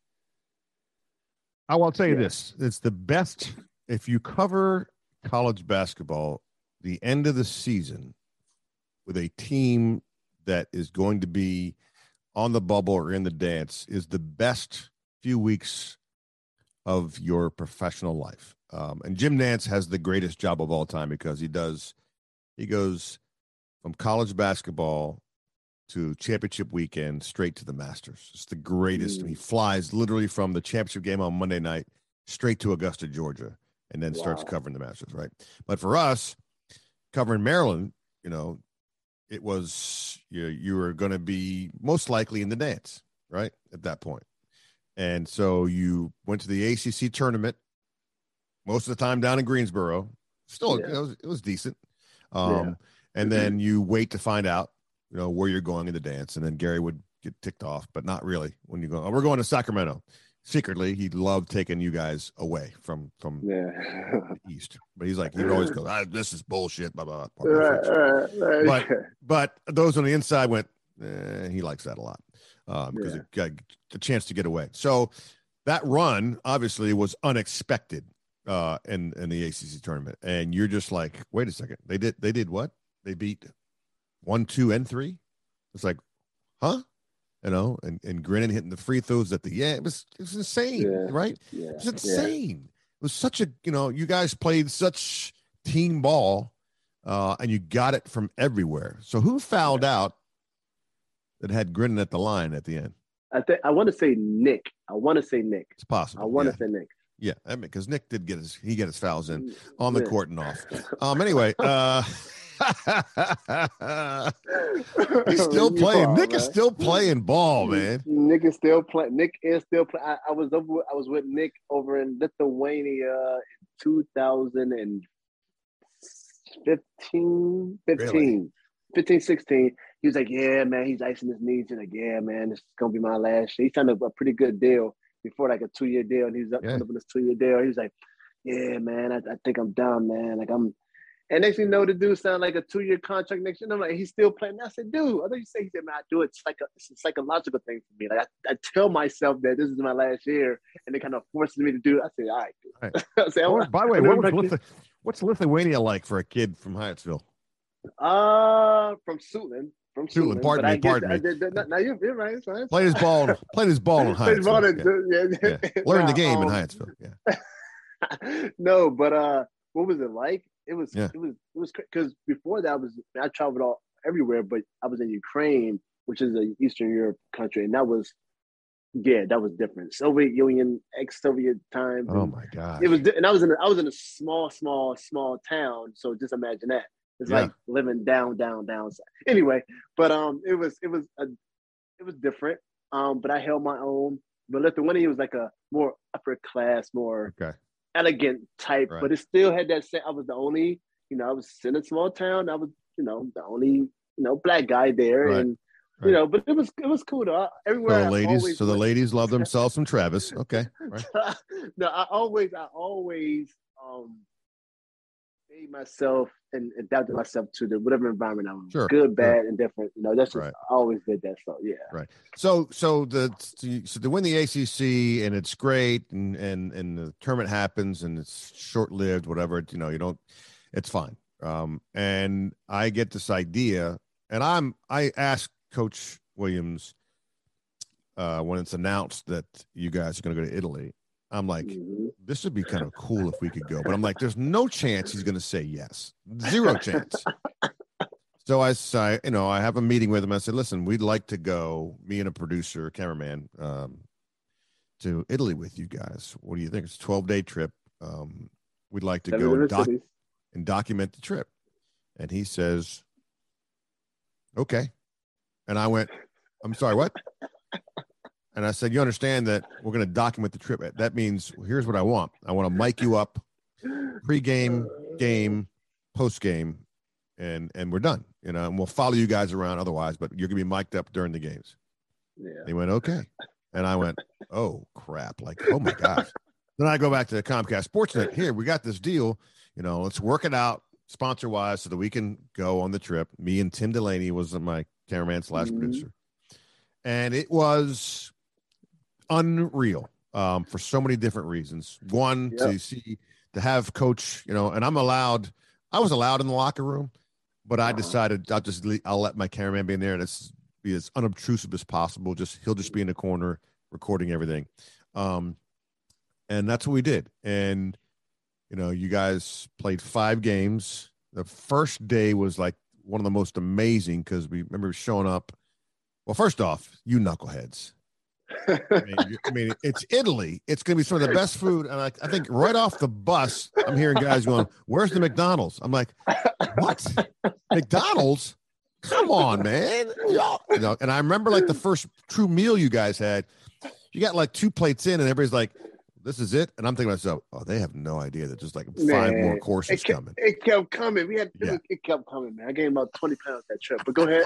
I will tell you yeah. this. It's the best if you cover college basketball, the end of the season with a team that is going to be on the bubble or in the dance is the best few weeks of your professional life. Um, and Jim Nantz has the greatest job of all time because he does, he goes from college basketball to championship weekend straight to the Masters. It's the greatest. Mm. He flies literally from the championship game on Monday night straight to Augusta, Georgia, and then wow. starts covering the Masters, right? But for us, covering Maryland, you know, it was you, you were going to be most likely in the dance, right, at that point. And so you went to the A C C tournament, most of the time down in Greensboro. Still, yeah. it, was, it was decent. Um, yeah. And then you wait to find out, you know, where you're going in the dance. And then Gary would get ticked off, but not really when you go, oh, we're going to Sacramento. Secretly, he loved taking you guys away from, from yeah. the East. But he's like, he'd always go, ah, this is bullshit, blah, blah, blah. Right, right, right. But, but those on the inside went, eh, he likes that a lot um, because yeah. it got a chance to get away. So that run, obviously, was unexpected uh, in, in the A C C tournament. And you're just like, wait a second. They did, they did what? They beat one, two, and three. It's like, huh? You know, and, and Grennan hitting the free throws at the end. It was, it was insane, yeah. right? Yeah. It was insane. Yeah. It was such a, you know, you guys played such team ball uh, and you got it from everywhere. So who fouled yeah. out that had Grennan at the line at the end? I think I want to say Nick. I want to say Nick. It's possible. I want to yeah. say Nick. Yeah, I mean, because Nick did get his, he get his fouls in on the yeah. court and off. Um, anyway, uh, he's still playing. Ball, Nick man. is still playing ball, man. Nick is still playing. Nick is still playing. I, I was over. I was with Nick over in Lithuania in two thousand fifteen, fifteen, really? fifteen, sixteen. He was like, "Yeah, man." He's icing his knees. He's like, "Yeah, man, this is gonna be my last year." He signed a, a pretty good deal before, like a two-year deal, and he's up yeah. with this two-year deal. He was like, "Yeah, man, I, I think I'm done, man. Like I'm." And next thing you know, the dude sounded like a two-year contract next year. And I'm like, he's still playing. I said, dude, I thought you say he said, man, I do it. It's like a, it's a psychological thing for me. Like I, I tell myself that this is my last year, and it kind of forces me to do it. I said, all right. All right. I said, oh, by the way, what was Lithu- what's Lithuania like for a kid from Hyattsville? Uh, from Suitland. From Suitland, Suitland. pardon me, pardon me. I did, did, now you're, you're right. It's fine. Played his ball. Played his ball in Hyattsville. Yeah. Yeah. Yeah. Learned the game um, in Hyattsville. Yeah. No, but uh, what was it like? It was, yeah. it was, it was because before that I was, I traveled all everywhere, but I was in Ukraine, which is an Eastern Europe country, and that was, yeah, that was different. Soviet Union, ex-Soviet times. Oh my God! It was, and I was in, a, I was in a small, small, small town. So just imagine that. It's yeah. like living down, down, down. Anyway, but um, it was, it was, a, it was different. Um, but I held my own. But Lithuania was like a more upper class, more. Okay. Elegant type, right. but it still had that same. I was the only, you know, I was in a small town. I was, you know, the only, you know, black guy there, right. and right. you know, but it was it was cool though. Everywhere. So the ladies, so the ladies love themselves some Travis. Okay. Right. No, I always, I always, um, made myself and adapted myself to the whatever environment I'm in. Sure, Good, bad, sure. and different. You know, that's just Right. I always did that. So yeah. Right. So so the so to win the A C C and it's great and and and the tournament happens and it's short lived, whatever. You know, you don't. It's fine. Um, and I get this idea, and I'm I asked Coach Williams uh, when it's announced that you guys are going to go to Italy. I'm like, Mm-hmm. this would be kind of cool if we could go, but I'm like, there's no chance he's going to say yes. Zero chance. So I, I, you know, I have a meeting with him. I said, listen, we'd like to go, me and a producer, cameraman, um, to Italy with you guys. What do you think? It's a twelve day trip. Um, we'd like to Seven go and, different doc- cities. and document the trip. And he says, okay. And I went, I'm sorry, what? And I said, you understand that we're going to document the trip. That means, well, here's what I want. I want to mic you up pre-game, game, post-game, and and we're done. You know, and we'll follow you guys around otherwise, but you're going to be mic'd up during the games. Yeah. He went, okay. And I went, oh, crap. Like, oh, my gosh. Then I go back to the Comcast Sportsnet. Here, we got this deal. You know, let's work it out sponsor-wise so that we can go on the trip. Me and Tim Delaney was my cameraman slash Mm-hmm. producer. And it was unreal um, for so many different reasons. One, Yep. to see, to have Coach, you know, and I'm allowed, I was allowed in the locker room, but I Uh-huh. decided I'll just, leave, I'll let my cameraman be in there and it's be as unobtrusive as possible. Just, he'll just be in the corner recording everything. Um, and that's what we did. And, you know, you guys played five games. The first day was like one of the most amazing because we remember showing up. Well, first off, you knuckleheads. I mean, you- I mean, it's Italy. It's going to be some of the best food. And I, I think right off the bus, I'm hearing guys going, where's the McDonald's? I'm like, what? McDonald's? Come on, man. You know, and I remember like the first true meal you guys had, you got like two plates in and everybody's like, this is it. And I'm thinking to myself, oh, they have no idea that there's like five Man, more courses it kept, coming. It kept coming. We had it, Yeah. was- it kept coming, man. I gained about twenty pounds that trip. But go ahead.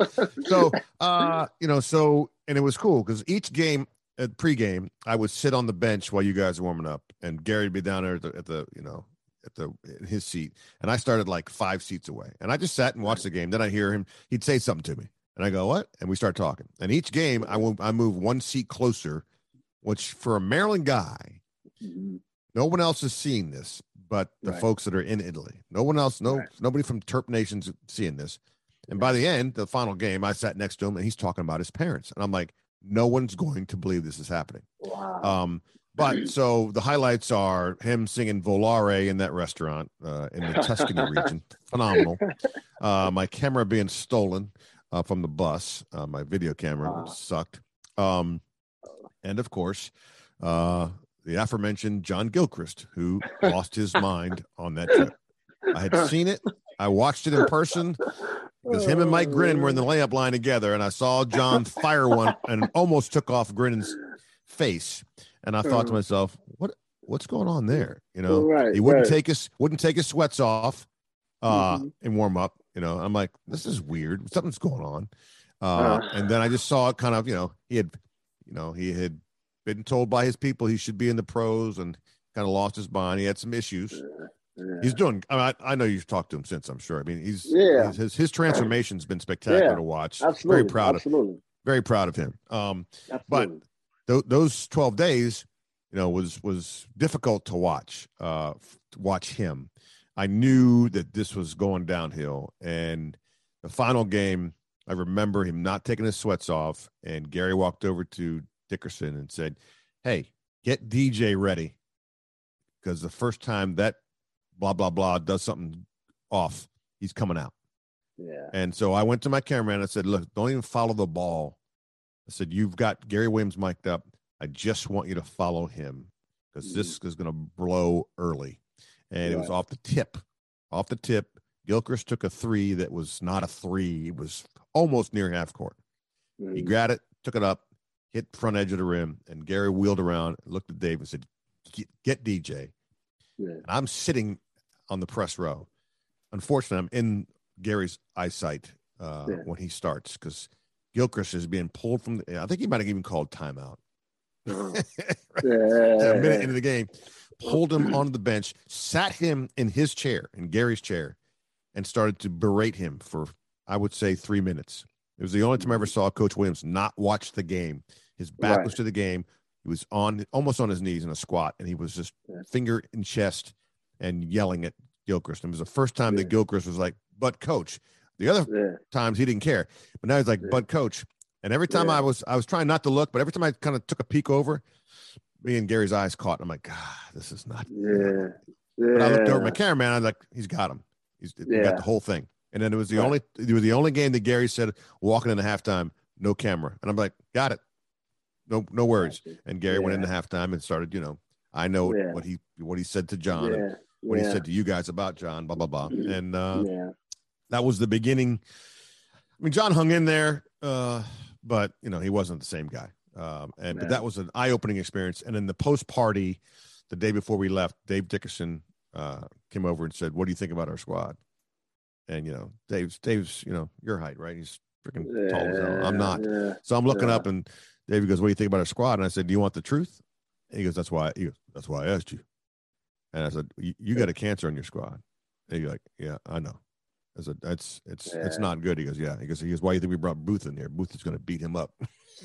So, uh, you know, so, and it was cool because each game at pregame, I would sit on the bench while you guys were warming up, and Gary would be down there at the, at the you know, at the in his seat, and I started like five seats away, and I just sat and watched the game. Then I hear him; he'd say something to me, and I go, "What?" And we start talking. And each game, I will I move one seat closer, which for a Maryland guy, Mhm. no one else is seeing this, but the Right. folks that are in Italy. No one else, no Right. nobody from Terp Nation's seeing this. And by the end, the final game, I sat next to him and he's talking about his parents. And I'm like, no one's going to believe this is happening. Wow. Um, but so the highlights are him singing Volare in that restaurant uh, in the Tuscany region. Phenomenal. Uh, my camera being stolen uh, from the bus. Uh, my video camera Wow. sucked. Um, and of course, uh, the aforementioned John Gilchrist, who lost his mind on that trip. I had seen it. I watched it in person because him and Mike Grinnon were in the layup line together, and I saw John fire one and almost took off Grinnon's face. And I thought to myself, "What? What's going on there?" You know, Right, he wouldn't right. take his wouldn't take his sweats off uh, Mhm. and warm up. You know, I'm like, this is weird. Something's going on. Uh, Uh. and then I just saw it kind of, you know, he had, you know, he had been told by his people he should be in the pros and kind of lost his mind. He had some issues. Yeah. He's doing. I, mean, I I know you've talked to him since. I'm sure. I mean, he's Yeah. his his, his transformation's been spectacular Yeah. to watch. Absolutely. Very proud Absolutely. of very proud of him. Um, but Absolutely. th- those twelve days, you know, was was difficult to watch. Uh, f- to watch him. I knew that this was going downhill, and the final game, I remember him not taking his sweats off, and Gary walked over to Dickerson and said, "Hey, get D J ready, because the first time that blah blah blah does something off, he's coming out." Yeah. And so I went to my cameraman and I said, "Look, don't even follow the ball." I said, "You've got Gary Williams mic'd up. I just want you to follow him because this is going to blow early." And it was Right. off the tip, off the tip. Gilchrist took a three that was not a three. It was almost near half court. He Mhm. grabbed it, took it up, hit front edge of the rim, and Gary wheeled around, looked at Dave and said, "Get, get D J." Yeah. And I'm sitting on the press row. Unfortunately, I'm in Gary's eyesight uh, Yeah. when he starts because Gilchrist is being pulled from the, I think he might have even called timeout. Uh-huh. A minute Yeah. into the game, pulled him onto the bench, sat him in his chair, in Gary's chair, and started to berate him for, I would say, three minutes. It was the only time I ever saw Coach Williams not watch the game. His back Right. was to the game. He was on almost on his knees in a squat, and he was just Yeah. finger in chest and yelling at Gilchrist. And it was the first time Yeah. that Gilchrist was like, "But coach." The other Yeah. times he didn't care, but now he's like, Yeah. "But coach." And every time Yeah. I was, I was trying not to look, but every time I kind of took a peek over, me and Gary's eyes caught. And I'm like, God, this is not. Yeah. Yeah. But I looked over at my cameraman. I was like, he's got him. He's he Yeah. got the whole thing. And then it was the Right. only, it was the only game that Gary said walking into halftime, no camera. And I'm like, got it. No, no worries. Gotcha. And Gary Yeah. went into halftime and started, you know, I know Yeah. what he, what he said to John, Yeah. and what yeah. he said to you guys about John, blah, blah, blah. And uh, yeah. that was the beginning. I mean, John hung in there, uh, but you know, he wasn't the same guy. Um, and, but Yeah. that was an eye-opening experience. And in the post party, the day before we left, Dave Dickerson uh, came over and said, "What do you think about our squad?" And, you know, Dave's, Dave's, you know, your height, right? He's freaking Yeah. tall as hell. I'm not. Yeah. So I'm looking Yeah. up, and Dave goes, "What do you think about our squad?" And I said, "Do you want the truth?" And he goes, "That's why, he goes, that's why I asked you." And I said, "You, you got a cancer in your squad." And he's like, "Yeah, I know." I said, "That's, it's, Yeah. it's not good." He goes, "Yeah." He goes, he goes, "Why do you think we brought Booth in here? Booth is going to beat him up."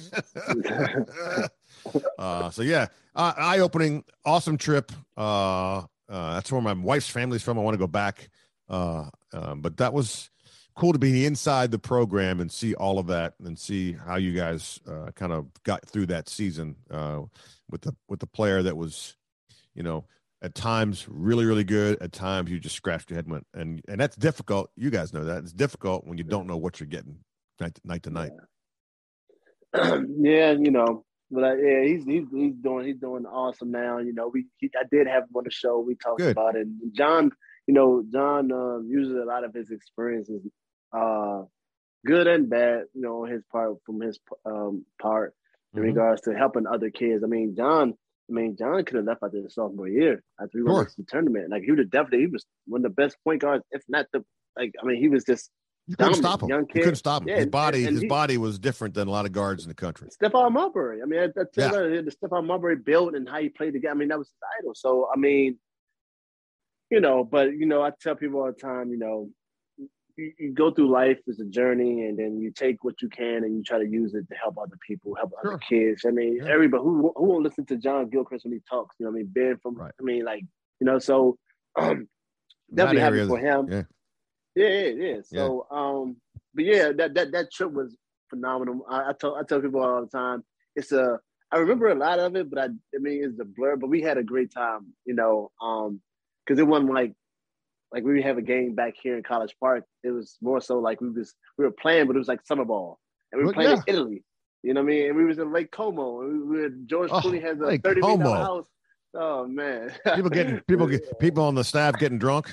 uh, so yeah, uh, eye-opening, awesome trip. Uh, uh, that's where my wife's family's from. I want to go back. Uh, um, but that was cool to be inside the program and see all of that and see how you guys uh, kind of got through that season uh, with the with the player that was, you know, at times really really good. At times you just scratched your head and went, and and that's difficult. You guys know that it's difficult when you don't know what you're getting night to night. To night. Yeah. yeah, you know, but I, yeah, he's he's he's doing he's doing awesome now. You know, we he, I did have him on the show. We talked Good. about it. And John, you know, John um, uses a lot of his experiences, uh, good and bad, you know, on his part from his um, part in Mhm. regards to helping other kids. I mean, John. I mean, John could have left after the sophomore year after we Sure. went to the tournament. Like he would have definitely, he was one of the best point guards, if not the like. I mean, he was just You couldn't dominant, stop him. young You kid. couldn't stop him. Yeah, his body, and- and his he- body was different than a lot of guards in the country. Stephon Marbury. I mean, I, I tell Yeah. you, the Stephon Marbury build and how he played the game. I mean, that was his idol. So, I mean, you know, but, you know, I tell people all the time, you know, you, you go through life as a journey and then you take what you can and you try to use it to help other people, help Sure. other kids. I mean, Yeah. everybody, who, who won't listen to John Gilchrist when he talks? You know what I mean? Ben from, Right. I mean, like, you know, so um, That definitely happy area, for him. yeah. Yeah, yeah, yeah. So, um, but yeah, that that that trip was phenomenal. I, I tell I tell people all the time. It's a I remember a lot of it, but I I mean it's a blur. But we had a great time, you know, um, because it wasn't like like we have a game back here in College Park. It was more so like we was we were playing, but it was like summer ball, and we were Well, playing yeah. in Italy. You know what I mean? And we was in Lake Como. And we, we had, George Oh, Clooney has a Lake thirty million dollar Como. house. Oh man, People getting people get people on the staff getting drunk.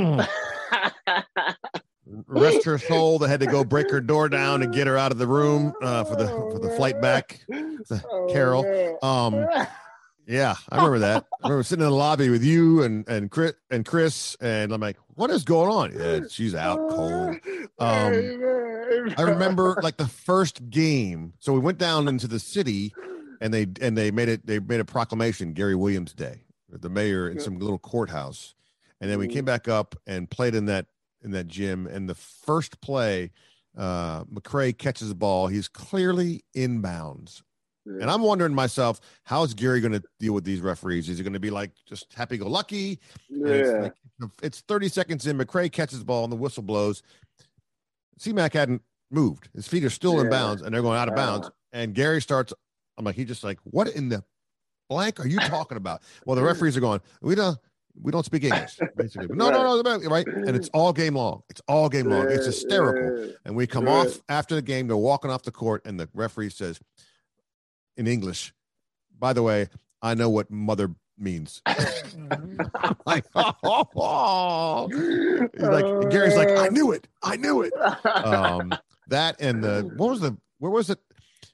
Rest her soul. They had to go break her door down and get her out of the room uh, for the for the flight back. Oh, Carol. man. Um, Yeah, I remember that. I remember sitting in the lobby with you and and Chris and Chris, and I'm like, "What is going on?" Yeah, she's out cold. Um, I remember like the first game. So we went down into the city, and they and they made it. They made a proclamation, Gary Williams Day, the mayor in some little courthouse, and then we came back up and played in that in that gym. And the first play, uh, McCray catches the ball. He's clearly inbounds. And I'm wondering to myself, how is Gary going to deal with these referees? Is he going to be like just happy-go-lucky? Yeah. It's, like, it's thirty seconds in. McCray catches the ball and the whistle blows. C-Mac hadn't moved. His feet are still Yeah. in bounds, and they're going out of Wow. bounds. And Gary starts. I'm like, he just like, what in the blank are you talking about? Well, the referees are going, we don't. We don't speak English, basically. But no, no, no, right? And it's all game long. It's all game long. It's hysterical. Yeah. And we come Yeah. off after the game. They're walking off the court, and the referee says, in English, by the way, I know what mother means. I'm like, oh, oh, oh. He's like, and Gary's like, I knew it. I knew it. Um, that and the, what was the, where was it?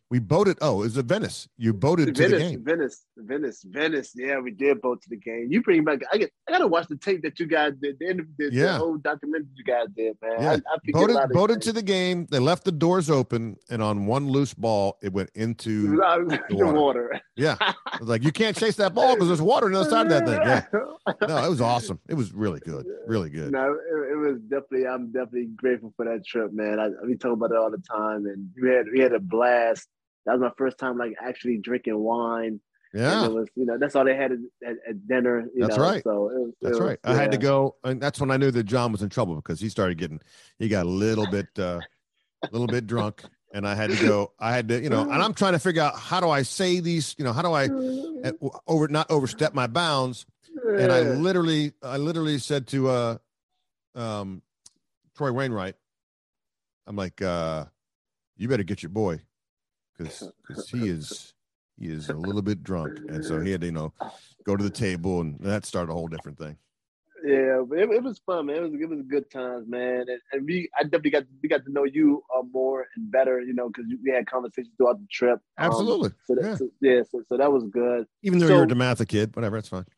we boated. Oh, it was at Venice. You boated to Venice, the game. Venice, Venice, Venice. Yeah, we did boat to the game. You bring back. I get. I gotta watch the tape that you guys did. The, the, Yeah. the old documentary you guys did, man. Yeah, I, I forget boated, a lot of boated things. to the game. They left the doors open, and on one loose ball, it went into the, the water. water. Yeah, I was like, you can't chase that ball because there's water on the other side of that thing. Yeah, no, it was awesome. It was really good, really good. No, it, it was definitely. I'm definitely grateful for that trip, man. I, we talk about it all the time, and we had we had a blast. That was my first time, like actually drinking wine. Yeah, and it was, you know, that's all they had at, at, at dinner. You that's know? right. So it was, that's it was, right. I yeah. had to go, and that's when I knew that John was in trouble because he started getting, he got a little bit, uh, a little bit drunk, and I had to go. I had to, you know, and I'm trying to figure out how do I say these, you know, how do I uh, over not overstep my bounds. And I literally, I literally said to uh, um, Troy Wainwright, I'm like, uh, you better get your boy because because he is he is a little bit drunk, and so he had to, you know, go to the table, and that started a whole different thing. Yeah, but it, it was fun, man. It was it was good times, man. And, and we, I definitely got we got to know you uh, more and better, you know, because we had conversations throughout the trip. Absolutely, um, so that, yeah. So, yeah, so, so that was good. Even though so, you're a DeMatha kid, whatever, it's fine.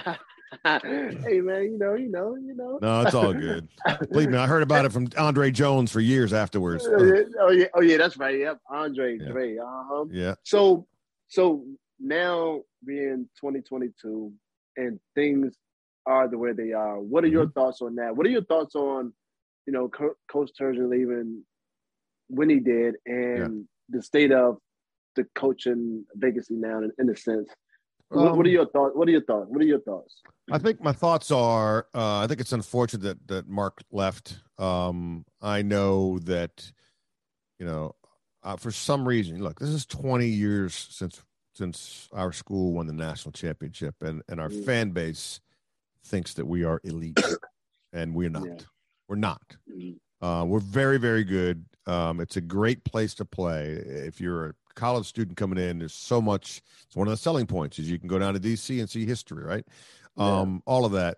Hey, man, you know, you know, you know. No, it's all good. Believe me, I heard about it from Andre Jones for years afterwards. Oh yeah, oh yeah, oh, yeah that's right. Yep, Andre Yeah. Dre. Uh-huh. Yeah. So, so now we're in twenty twenty-two, and things are the way they are. What are your Mhm. thoughts on that? What are your thoughts on, you know, Co- Coach Turgeon leaving when he did, and the state of the coaching vacancy now, in, in a sense? What, what are Um, your thoughts? What are your thoughts? What are your thoughts? I think my thoughts are, uh, I think it's unfortunate that, that Mark left. Um, I know that, you know, uh, for some reason, look, this is twenty years since, since our school won the national championship, and, and our Mm. fan base thinks that we are elite, and we're not. Yeah. We're not. Mm. Uh, we're very, very good. Um, it's a great place to play. If you're a college student coming in, there's so much. It's one of the selling points is you can go down to D C and see history, right? Yeah. Um, all of that.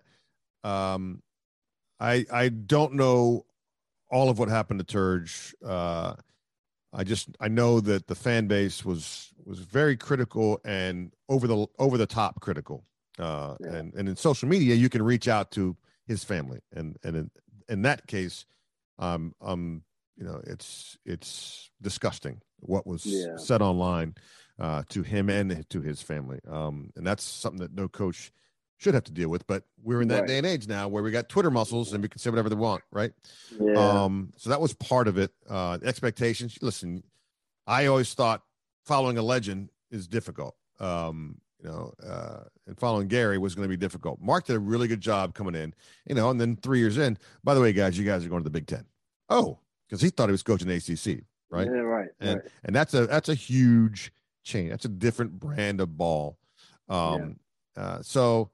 Um, I I don't know all of what happened to Turge. Uh, I just I know that the fan base was was very critical and over the over the top critical. Uh, Yeah. and and in social media, you can reach out to his family, and and in, in that case, um, um, you know, it's it's disgusting what was Yeah. said online uh, to him and to his family. Um, and that's something that no coach should have to deal with. But we're in that Right. day and age now where we got Twitter muscles and we can say whatever they want, right? Yeah. Um, so that was part of it. Uh, expectations. Listen, I always thought following a legend is difficult. Um, you know, uh, and following Gary was going to be difficult. Mark did a really good job coming in, you know, and then three years in, by the way, guys, you guys are going to the Big Ten. Oh, because he thought he was coaching A C C, right? Yeah, right. And right. and that's a that's a huge change. That's a different brand of ball. Um, yeah. uh, so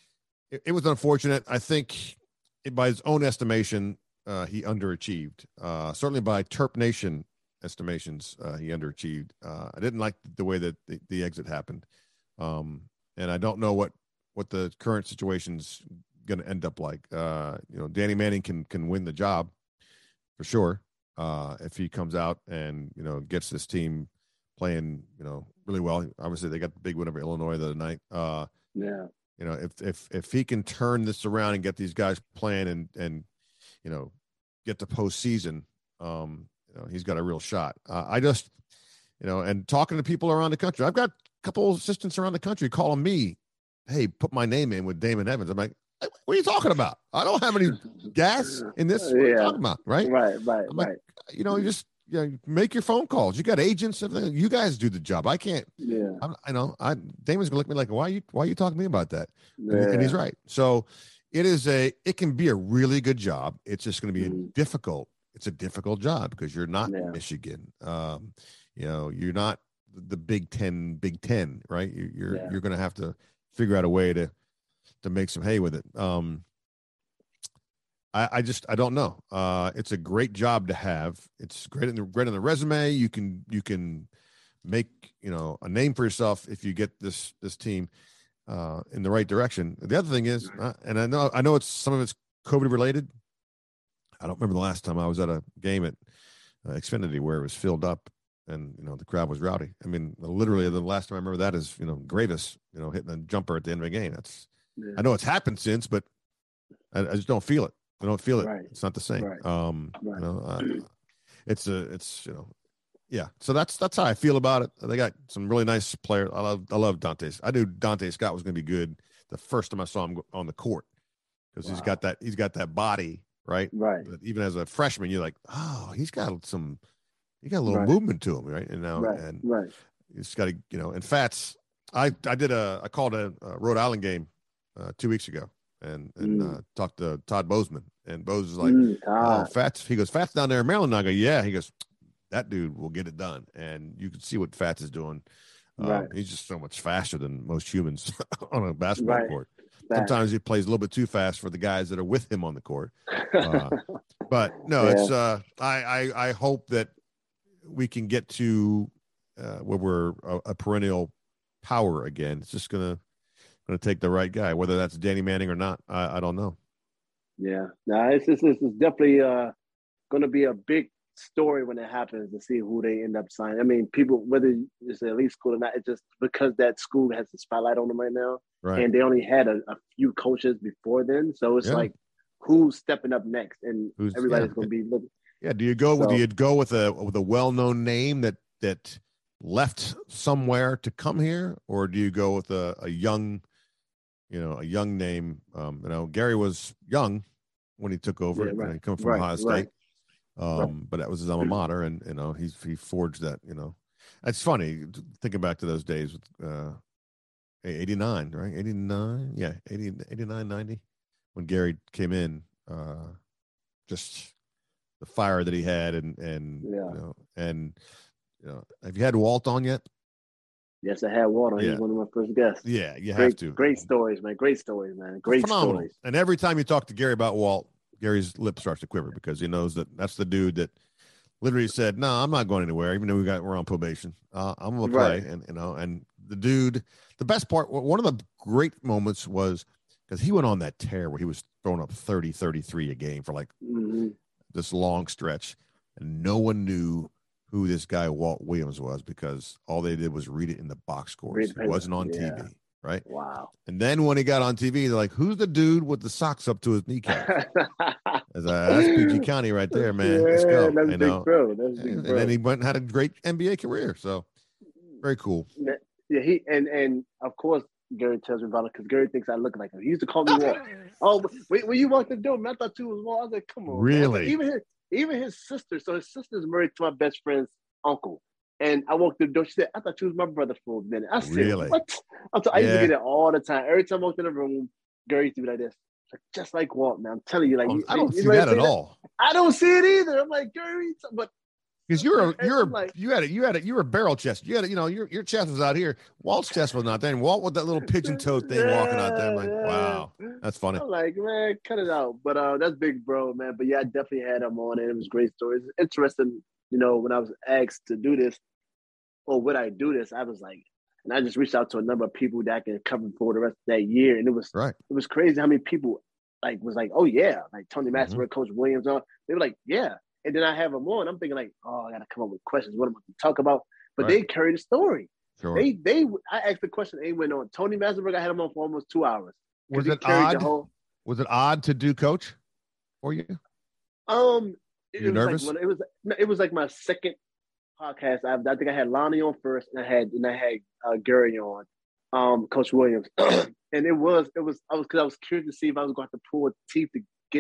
it, it was unfortunate. I think it, by his own estimation, uh, he underachieved. Uh, certainly by Terp Nation estimations, uh, he underachieved. Uh, I didn't like the way that the, the exit happened. Um, and I don't know what, what the current situation's going to end up like. Uh, you know, Danny Manning can, can win the job for sure. Uh, if he comes out and, you know, gets this team playing, you know, really well. Obviously they got the big win over Illinois the other night. Uh, yeah. You know, if, if, if he can turn this around and get these guys playing and, and, you know, get to postseason, um, you know, he's got a real shot. Uh, I just, you know, and talking to people around the country, I've got a couple of assistants around the country calling me, hey, put my name in with Damon Evans. I'm like, what are you talking about? I don't have any gas in this. What are you Yeah. talking about? Right. Right. Right. I'm right. like, you know, you just, you know, make your phone calls. You got agents. Everything. You guys do the job. I can't. Yeah. I'm, I know. I Damon's gonna look at me like, why are you? Why are you talking to me about that? Yeah. And, and he's right. So it is a. It can be a really good job. It's just going to be Mhm. a difficult. It's a difficult job because you're not Yeah. Michigan. Um, you know, you're not the Big Ten. Big Ten, right? You, you're Yeah. you're going to have to figure out a way to to make some hay with it. Um, I, I just I don't know. Uh, it's a great job to have. It's great in the great on the resume. You can you can make you know a name for yourself if you get this this team uh, in the right direction. The other thing is, uh, and I know I know it's some of it's COVID related. I don't remember the last time I was at a game at uh, Xfinity where it was filled up and you know the crowd was rowdy. I mean, literally the last time I remember that is you know Gravis, you know, hitting a jumper at the end of the game. That's yeah. I know it's happened since, but I, I just don't feel it. I don't feel it. Right. It's not the same. Right. Um, right. You know, uh, it's a, it's you know, yeah. So that's that's how I feel about it. They got some really nice players. I love I love Dante. I knew Dante Scott was going to be good the first time I saw him on the court because wow. he's got that he's got that body, right? Right. But even as a freshman, you're like, oh, he's got some, he got a little right. movement to him, right? And now, right. and right. he's got to, you know, and Fats. I I did a I called a, a Rhode Island game uh, two weeks ago. And and mm. uh, talked to Todd Bozeman, and Bose is like, mm, "Oh, Fats." He goes, "Fats down there in Maryland." And I go, "Yeah." He goes, "That dude will get it done." And you can see what Fats is doing. Right. Um, he's just so much faster than most humans on a basketball right. court. Fast. Sometimes he plays a little bit too fast for the guys that are with him on the court. Uh, but no, yeah. it's. Uh, I, I I hope that we can get to uh, where we're a, a perennial power again. It's just gonna. Going to take the right guy, whether that's Danny Manning or not. I, I don't know. Yeah, no, it's it's, it's definitely uh, going to be a big story when it happens to see who they end up signing. I mean, people, whether it's an elite school or not, it's just because that school has the spotlight on them right now, right. and they only had a, a few coaches before then, so it's yeah. like who's stepping up next, and who's, everybody's yeah. going to be looking. Yeah, do you go so, with you go with a with a well known name that that left somewhere to come here, or do you go with a, a young You know, a young name. Um, you know, Gary was young when he took over. Yeah, right. You know, he come from right, Ohio State, right. um, right. but that was his alma mater, and you know, he's he forged that. You know, it's funny thinking back to those days with uh, eighty-nine, right? eighty-nine, yeah, eighty, eighty-nine, ninety, when Gary came in. Uh, just the fire that he had, and and yeah. you know, and you know, have you had Walt on yet? Yes, I had Walter. Yeah. He's one of my first guests. Yeah, you great, have to. Great stories, man. Great stories, man. Great Phenomenal. stories. And every time you talk to Gary about Walt, Gary's lip starts to quiver because he knows that that's the dude that literally said, "No, I'm not going anywhere." Even though we got we're on probation, uh, I'm gonna play. Right. And you know, and the dude, the best part, one of the great moments was because he went on that tear where he was throwing up thirty, thirty-three a game for like mm-hmm. this long stretch, and no one knew who this guy Walt Williams was because all they did was read it in the box scores. He wasn't on yeah. T V, right? Wow. And then when he got on T V, they're like, "Who's the dude with the socks up to his kneecaps?" As uh, that's P G County right there, man. Yeah, Let's go. That's you big know? bro. That's big and, bro. and then he went and had a great N B A career. So very cool. Yeah, he and and of course Gary tells me about it because Gary thinks I look like him. He used to call me Walt. Oh, wait, when you walked the door, man, I thought you was Walt. I was like, "Come on, really?" Man. Even his, even his sister. So his sister's married to my best friend's uncle. And I walked through the door. She said, "I thought you was my brother for a minute." I said, really? "What?" I, t- I used yeah. to get it all the time. Every time I walked in the room, Gary used to be like this, like, just like Walt. Man, I'm telling you, like oh, you, I don't you see that at that? all. I don't see it either. I'm like Gary, but because you're a, you're a, like, you had it you had it you were barrel chest. You had it, you know your your chest was out here. Walt's chest was not there. And Walt with that little pigeon toed thing yeah, walking out there. I'm like, yeah. wow, that's funny. I'm like, man, cut it out. But uh, that's big, bro, man. But yeah, I definitely had him on, and it was great stories. Interesting, you know, when I was asked to do this. Or would I do this? I was like, and I just reached out to a number of people that I can cover for the rest of that year, and it was right. It was crazy how many people like was like, oh yeah, like Tony Massenburg, mm-hmm. Coach Williams on. They were like, yeah, and then I have them on. I'm thinking like, oh, I gotta come up with questions. What am I going to talk about? But right. they carried the story. Sure. They they I asked the question. They went on. Tony Massenburg, I had him on for almost two hours. Was it odd? Whole... Was it odd to do coach for you? Um, it, you it nervous? Was like, it was it was like my second podcast. I, I think I had Lonnie on first, and I had and I had uh, Gary on, um, Coach Williams, and it was it was I was because I was curious to see if I was going to pull teeth to get.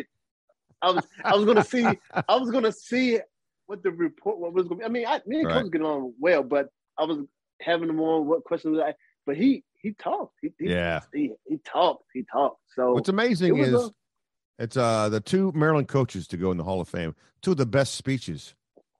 I was I was going to see I was going to see what the report what was going to be. I mean, I, me and right. Coach was getting on well, but I was having him on what questions. I, but he he talked. He, he, yeah, he he talked. He talked. So what's amazing it is. A, it's uh the two Maryland coaches to go in the Hall of Fame. Two of the best speeches.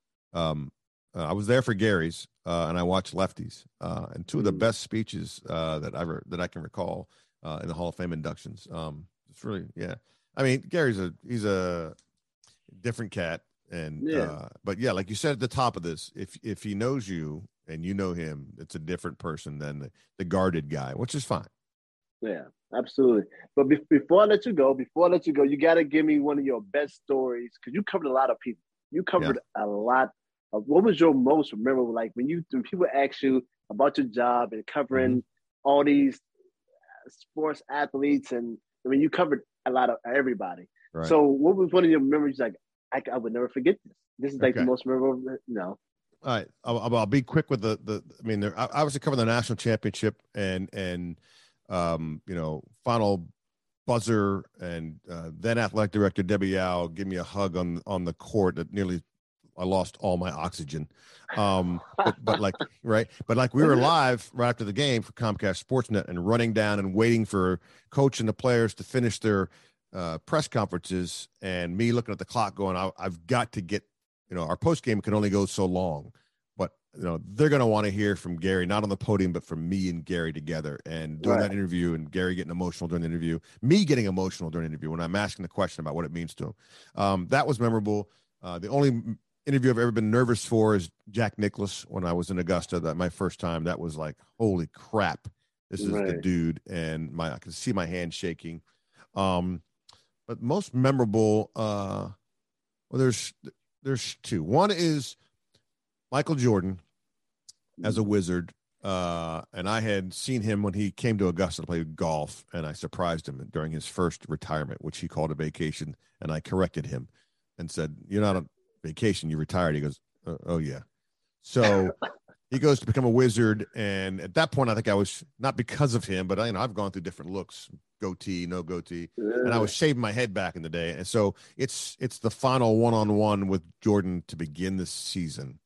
Um. Uh, I was there for Gary's, uh, and I watched Lefty's, uh, and two of the best speeches uh, that I re- that I can recall uh, in the Hall of Fame inductions. Um, it's really, yeah. I mean, Gary's a he's a different cat, and yeah. Uh, but yeah, like you said at the top of this, if if he knows you and you know him, it's a different person than the, the guarded guy, which is fine. Yeah, absolutely. But be- before I let you go, before I let you go, you got to give me one of your best stories because you covered a lot of people. You covered yeah. a lot Uh, what was your most memorable? Like when you when people ask you about your job and covering Mm-hmm. all these sports athletes, and I mean you covered a lot of everybody. Right. So what was one of your memories? Like I, I would never forget this. This is like the Okay. most memorable. You know. All right, I'll, I'll be quick with the the. I mean, they're obviously covering the national championship and and um, you know, final buzzer, and uh, then athletic director Debbie Yao give me a hug on on the court that nearly I lost all my oxygen. Um, but but like right, but like we were live right after the game for Comcast Sportsnet and running down and waiting for coach and the players to finish their uh, press conferences, and me looking at the clock going, I, I've got to get. You know, our post game can only go so long, but you know they're going to want to hear from Gary, not on the podium, but from me and Gary together. And during Right. that interview, and Gary getting emotional during the interview, me getting emotional during the interview when I'm asking the question about what it means to him. Um, that was memorable. Uh, the only interview I've ever been nervous for is Jack Nicklaus when I was in Augusta. That my first time. That was like, holy crap, this is Right. the dude, and my I can see my hand shaking. Um, but most memorable, uh, well, there's. There's two. One is Michael Jordan as a Wizard, uh, and I had seen him when he came to Augusta to play golf, and I surprised him during his first retirement, which he called a vacation, and I corrected him and said, "You're not on vacation, you retired." He goes, "Oh, oh yeah." So he goes to become a Wizard, and at that point, I think I was not because of him, but I, you know, I've gone through different looks, goatee, no goatee, Yeah. and I was shaving my head back in the day, and so it's it's the final one-on-one with Jordan to begin this season,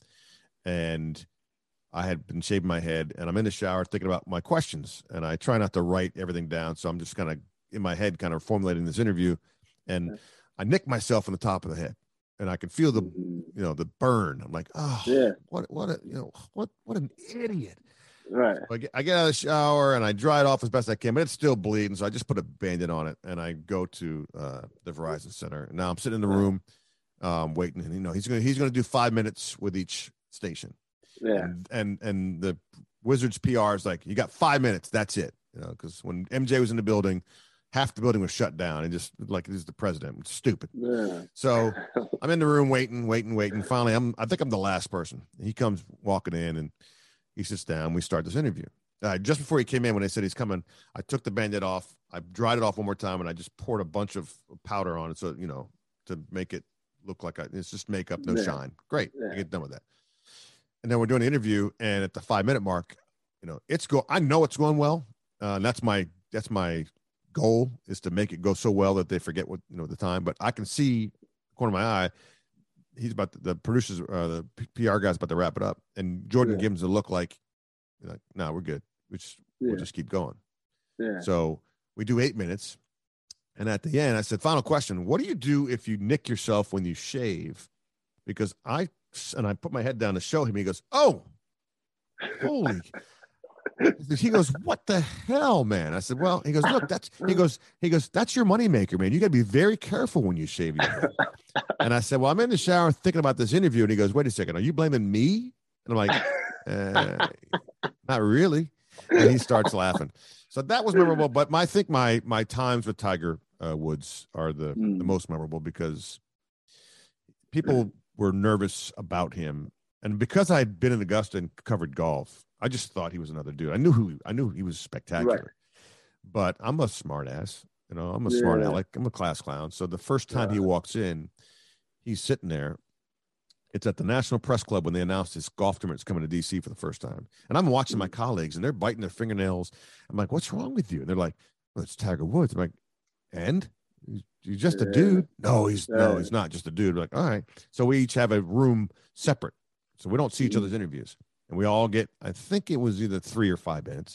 and I had been shaving my head, and I'm in the shower thinking about my questions, and I try not to write everything down, so I'm just kind of in my head, kind of formulating this interview, and I nicked myself in the top of the head. And I could feel the, Mm-hmm. you know, the burn. I'm like, oh, Yeah. what, what, a, you know, what, what an idiot. Right. So I, get, I get out of the shower and I dry it off as best I can, but it's still bleeding. So I just put a Band-Aid on it and I go to uh, the Verizon Center. And now I'm sitting in the room, um, waiting. And you know, he's gonna he's gonna do five minutes with each station. Yeah. And and and the Wizards P R is like, you got five minutes. That's it. You know, because when M J was in the building, half the building was shut down and just like he's the president. It's stupid. Yeah. So I'm in the room waiting, waiting, waiting. Finally, I'm I think I'm the last person. He comes walking in and he sits down. We start this interview. Uh, just before he came in, when they said he's coming, I took the Band-Aid off. I dried it off one more time and I just poured a bunch of powder on it. So, you know, to make it look like I, it's just makeup, no Yeah. shine. Great. Yeah. I get done with that. And then we're doing the interview. And at the five minute mark, you know, it's go, I know it's going well. Uh, and that's my, that's my, goal is to make it go so well that they forget what you know the time. But I can see the corner of my eye. He's about to, the producers, uh, the P R guy's about to wrap it up, and Jordan Yeah. gives a look like, like, no, nah, we're good. We just Yeah. we'll just keep going. Yeah. So we do eight minutes, and at the end, I said, "Final question: what do you do if you nick yourself when you shave?" Because I and I put my head down to show him. He goes, "Oh, holy." He goes, "What the hell, man?" I said, "Well," he goes, "Look, that's," he goes, he goes, "that's your moneymaker, man. You got to be very careful when you shave your head." And I said, "Well, I'm in the shower thinking about this interview." And he goes, "Wait a second, are you blaming me?" And I'm like, uh, "Not really." And he starts laughing. So that was memorable. But my, I think my my times with Tiger uh, Woods are the, Mm. the most memorable because people were nervous about him. And because I had been in Augusta and covered golf, I just thought he was another dude. I knew who I knew he was spectacular, Right. but I'm a smart ass. You know, I'm a Yeah. smart aleck. I'm a class clown. So the first time Yeah. he walks in, he's sitting there. It's at the National Press Club when they announced his golf tournament's coming to D C for the first time. And I'm watching my colleagues and they're biting their fingernails. I'm like, "What's wrong with you?" And they're like, "Well, it's Tiger Woods." I'm like, "And? You're just a Yeah. dude?" No, he's no, Yeah. he's not just a dude. We're like, all right. So we each have a room separate. So we don't see each Mhm. other's interviews. And we all get, I think it was either three or five minutes.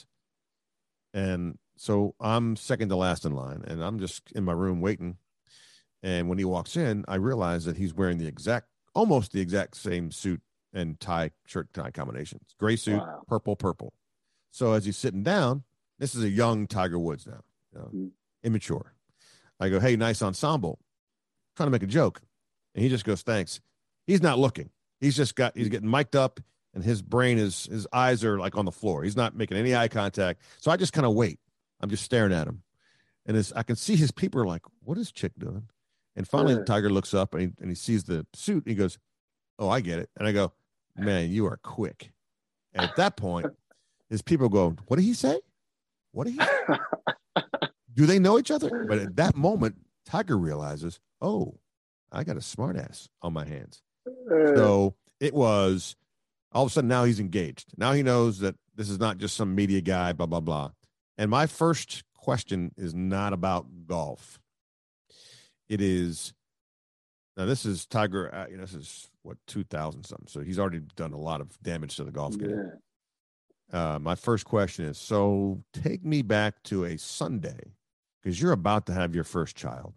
And so I'm second to last in line and I'm just in my room waiting. And when he walks in, I realize that he's wearing the exact, almost the exact same suit and tie, shirt tie combinations. Gray suit, Wow. purple, purple. So as he's sitting down, this is a young Tiger Woods now, you know, Mhm. immature. I go, "Hey, nice ensemble." Trying to make a joke. And he just goes, "Thanks." He's not looking. He's just got, he's getting mic'd up and his brain is, his eyes are like on the floor. He's not making any eye contact. So I just kind of wait. I'm just staring at him. And as I can see his people are like, "What is Chick doing?" And finally, Yeah. Tiger looks up and he, and he sees the suit. And he goes, oh, I get it. And I go, man, you are quick. And at that point, his people go, what did he say? What did he say? Do they know each other? But at that moment, Tiger realizes, oh, I got a smart ass on my hands. So it was all of a sudden now he's engaged. Now he knows that this is not just some media guy, blah, blah, blah. And my first question is not about golf. It is, now this is Tiger, uh, you know, this is what, two thousand something. So he's already done a lot of damage to the golf game. Yeah. Uh, my first question is, so take me back to a Sunday because you're about to have your first child.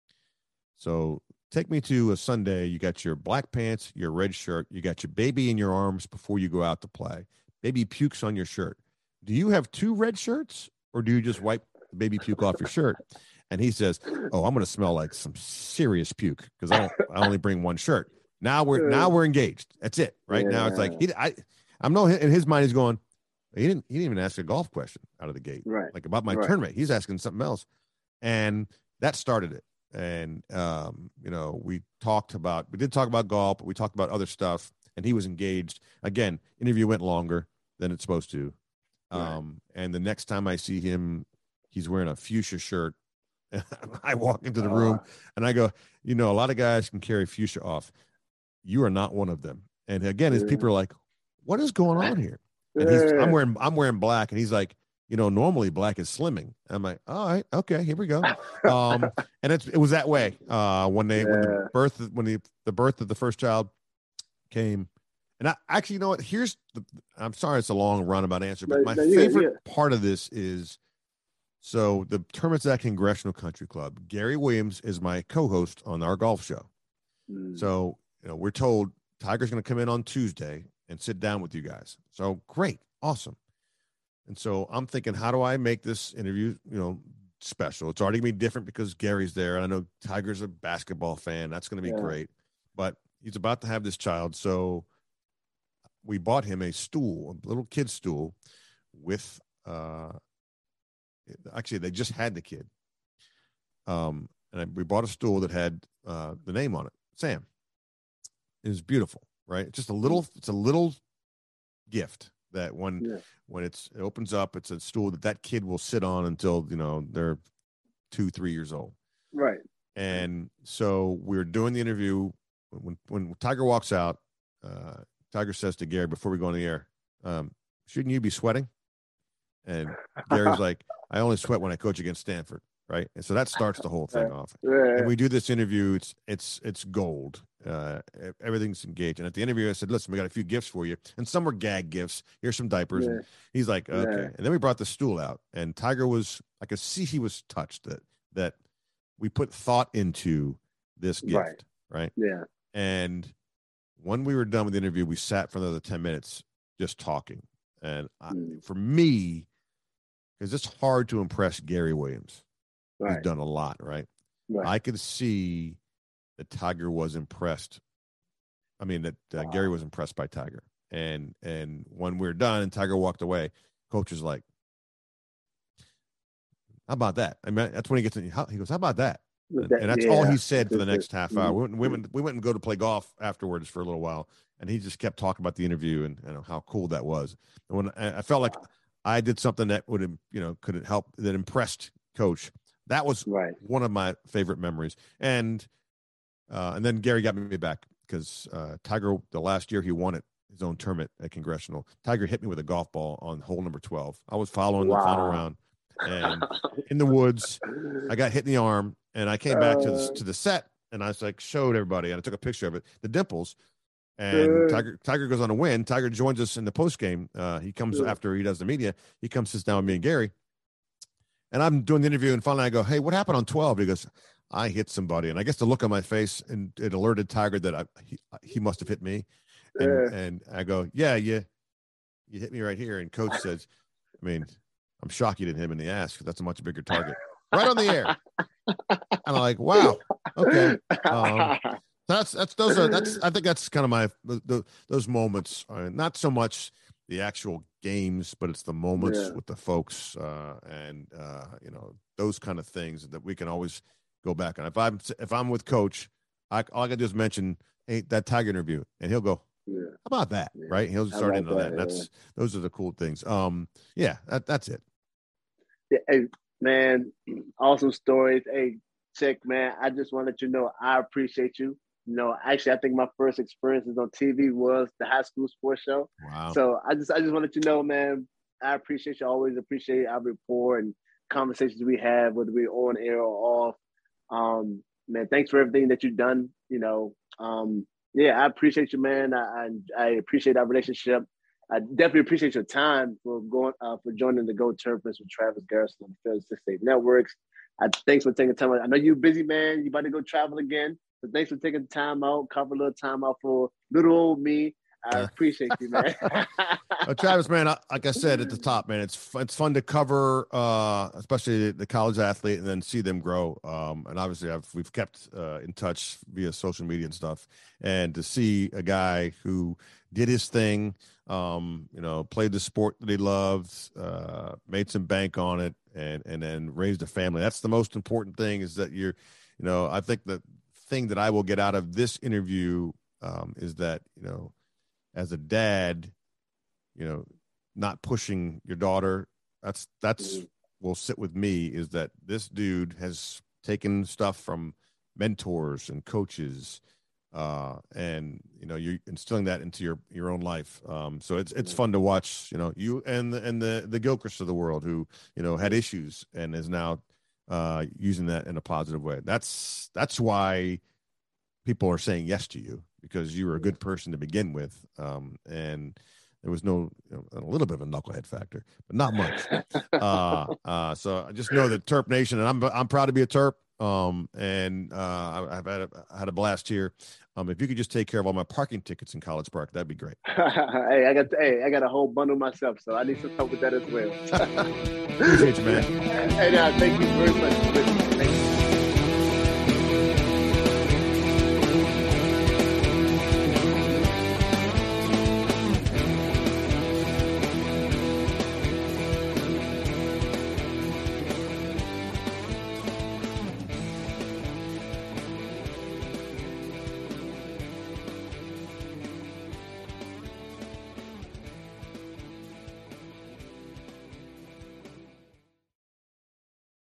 So take me to a Sunday. You got your black pants, your red shirt. You got your baby in your arms before you go out to play. Baby pukes on your shirt. Do you have two red shirts or do you just wipe the baby puke off your shirt? And he says, oh, I'm going to smell like some serious puke because I don't, I only bring one shirt. Now we're, now we're engaged. That's it. Right yeah. Now it's like, he, I, I'm no, in his mind, he's going, he didn't, he didn't even ask a golf question out of the gate. Right. Like about my right. tournament. He's asking something else. And that started it. And, um, you know, we talked about, we did talk about golf, but we talked about other stuff and he was engaged. Again, interview went longer than it's supposed to. Um, right. And the next time I see him, he's wearing a fuchsia shirt. And I walk into the room and I go, you know, a lot of guys can carry fuchsia off. You are not one of them. And again, his people are like, what is going on here? And he's, I'm wearing, I'm wearing black. And he's like, you know, normally black is slimming. I'm like, all right, okay, here we go. Um, and it's, it was that way. Uh, when they, yeah. when the birth, when the, the birth of the first child came, and I actually, you know what, here's the, I'm sorry, it's a long roundabout answer, but my no, favorite yeah, yeah. part of this is, so the tournament's at Congressional Country Club. Gary Williams is my co-host on our golf show. Mm. So, you know, we're told Tiger's going to come in on Tuesday and sit down with you guys. So great. Awesome. And so I'm thinking, how do I make this interview, you know, special? It's already going to be different because Gary's there. And I know Tiger's a basketball fan. That's going to be yeah. great. But he's about to have this child. So we bought him a stool, a little kid stool with, uh, actually, they just had the kid. Um, and I, we bought a stool that had uh, the name on it, Sam. It was beautiful, right? Just a little, it's a little gift that when yeah. when it's it opens up, it's a stool that that kid will sit on until, you know, they're two, three years old. Right. And so we were doing the interview. When when Tiger walks out, uh, Tiger says to Gary before we go on the air, um, shouldn't you be sweating? And Gary's like, I only sweat when I coach against Stanford, right? And so that starts the whole thing off. And we do this interview. It's it's it's gold. Uh, everything's engaged. And at the interview, I said, listen, we got a few gifts for you. And some were gag gifts. Here's some diapers. Yeah. And he's like, okay. Yeah. And then we brought the stool out. And Tiger was, I could see he was touched that that we put thought into this gift, right? right? Yeah. And when we were done with the interview, we sat for another ten minutes just talking. And I, mm. for me, because it's hard to impress Gary Williams. Right. He's done a lot, right? right? I could see that Tiger was impressed. I mean, that uh, wow. Gary was impressed by Tiger. And and when we were done and Tiger walked away, coach was like, how about that? I mean, that's when he gets in. How, he goes, how about that? And, and that's yeah. all he said for the next half hour. We went, we, went, we went and go to play golf afterwards for a little while. And he just kept talking about the interview and, and how cool that was. And when I, I felt like I did something that would have, you know, could help, that impressed coach. That was right. one of my favorite memories. And uh, and then Gary got me back because uh, Tiger, the last year he won it, his own tournament at Congressional, Tiger hit me with a golf ball on hole number twelve. I was following wow. the final round. And in the woods, I got hit in the arm. And I came back uh, to the, to the set, and I was like, showed everybody, and I took a picture of it, the dimples. And Tiger Tiger goes on a win. Tiger joins us in the post game. Uh, he comes yeah. after he does the media. He comes sits down with me and Gary, and I'm doing the interview. And finally, I go, "Hey, what happened on twelve?" He goes, "I hit somebody." And I guess the look on my face and it alerted Tiger that I, he he must have hit me. And yeah. and I go, "Yeah, yeah, you hit me right here." And coach says, "I mean, I'm shocked you didn't hit him in the ass because that's a much bigger target." Right on the air. And I'm like, "Wow, okay." Um, That's that's those are that's I think that's kind of my the, the, those moments are not so much the actual games, but it's the moments yeah. with the folks uh, and uh, you know, those kind of things that we can always go back on. If I'm if I'm with coach, I, all I got to do is mention, hey, that Tiger interview, and he'll go, Yeah. how about that? Yeah. Right? He'll start into that. that. Yeah. That's those are the cool things. Um, yeah, that, that's it. Yeah, hey, man, awesome stories. Hey, Chick, man, I just want to let you know I appreciate you. You know, actually, I think my first experiences on T V was the high school sports show. Wow. So I just, I just want to let you know, man, I appreciate you. I always appreciate our rapport and conversations we have, whether we're on air or off. Um, man, thanks for everything that you've done. You know, um, yeah, I appreciate you, man. I, I, I appreciate our relationship. I definitely appreciate your time for going uh, for joining the Go Terrapins with Travis Garrison on the Philly Six State Networks. I, thanks for taking time. I know you're busy, man. You about to go travel again. So thanks for taking time out, cover a little time out for little old me. I appreciate you, man. uh, Travis, man, I, like I said at the top, man, it's it's fun to cover, uh, especially the college athlete, and then see them grow. Um, and obviously, I've we've kept uh, in touch via social media and stuff. And to see a guy who did his thing, um, you know, played the sport that he loved, uh, made some bank on it, and and then raised a family. That's the most important thing. Is that you're, you know, I think the thing that I will get out of this interview um, is that, you know, as a dad, you know, not pushing your daughter, that's, that's will sit with me, is that this dude has taken stuff from mentors and coaches, uh, and, you know, you're instilling that into your, your own life. Um, so it's, it's fun to watch, you know, you and the, and the, the Gilchrist of the world who, you know, had issues and is now uh, using that in a positive way. That's, that's why people are saying yes to you, because you were a good person to begin with. Um, and there was no, you know, a little bit of a knucklehead factor, but not much. uh, uh, so I just know that Terp Nation, and I'm, I'm proud to be a Terp. Um, and uh, I've had a, I had a blast here. Um, if you could just take care of all my parking tickets in College Park, that'd be great. hey, I got, hey, I got a whole bundle myself, so I need some help with that as well. Appreciate you, man. Hey, now, thank you very much.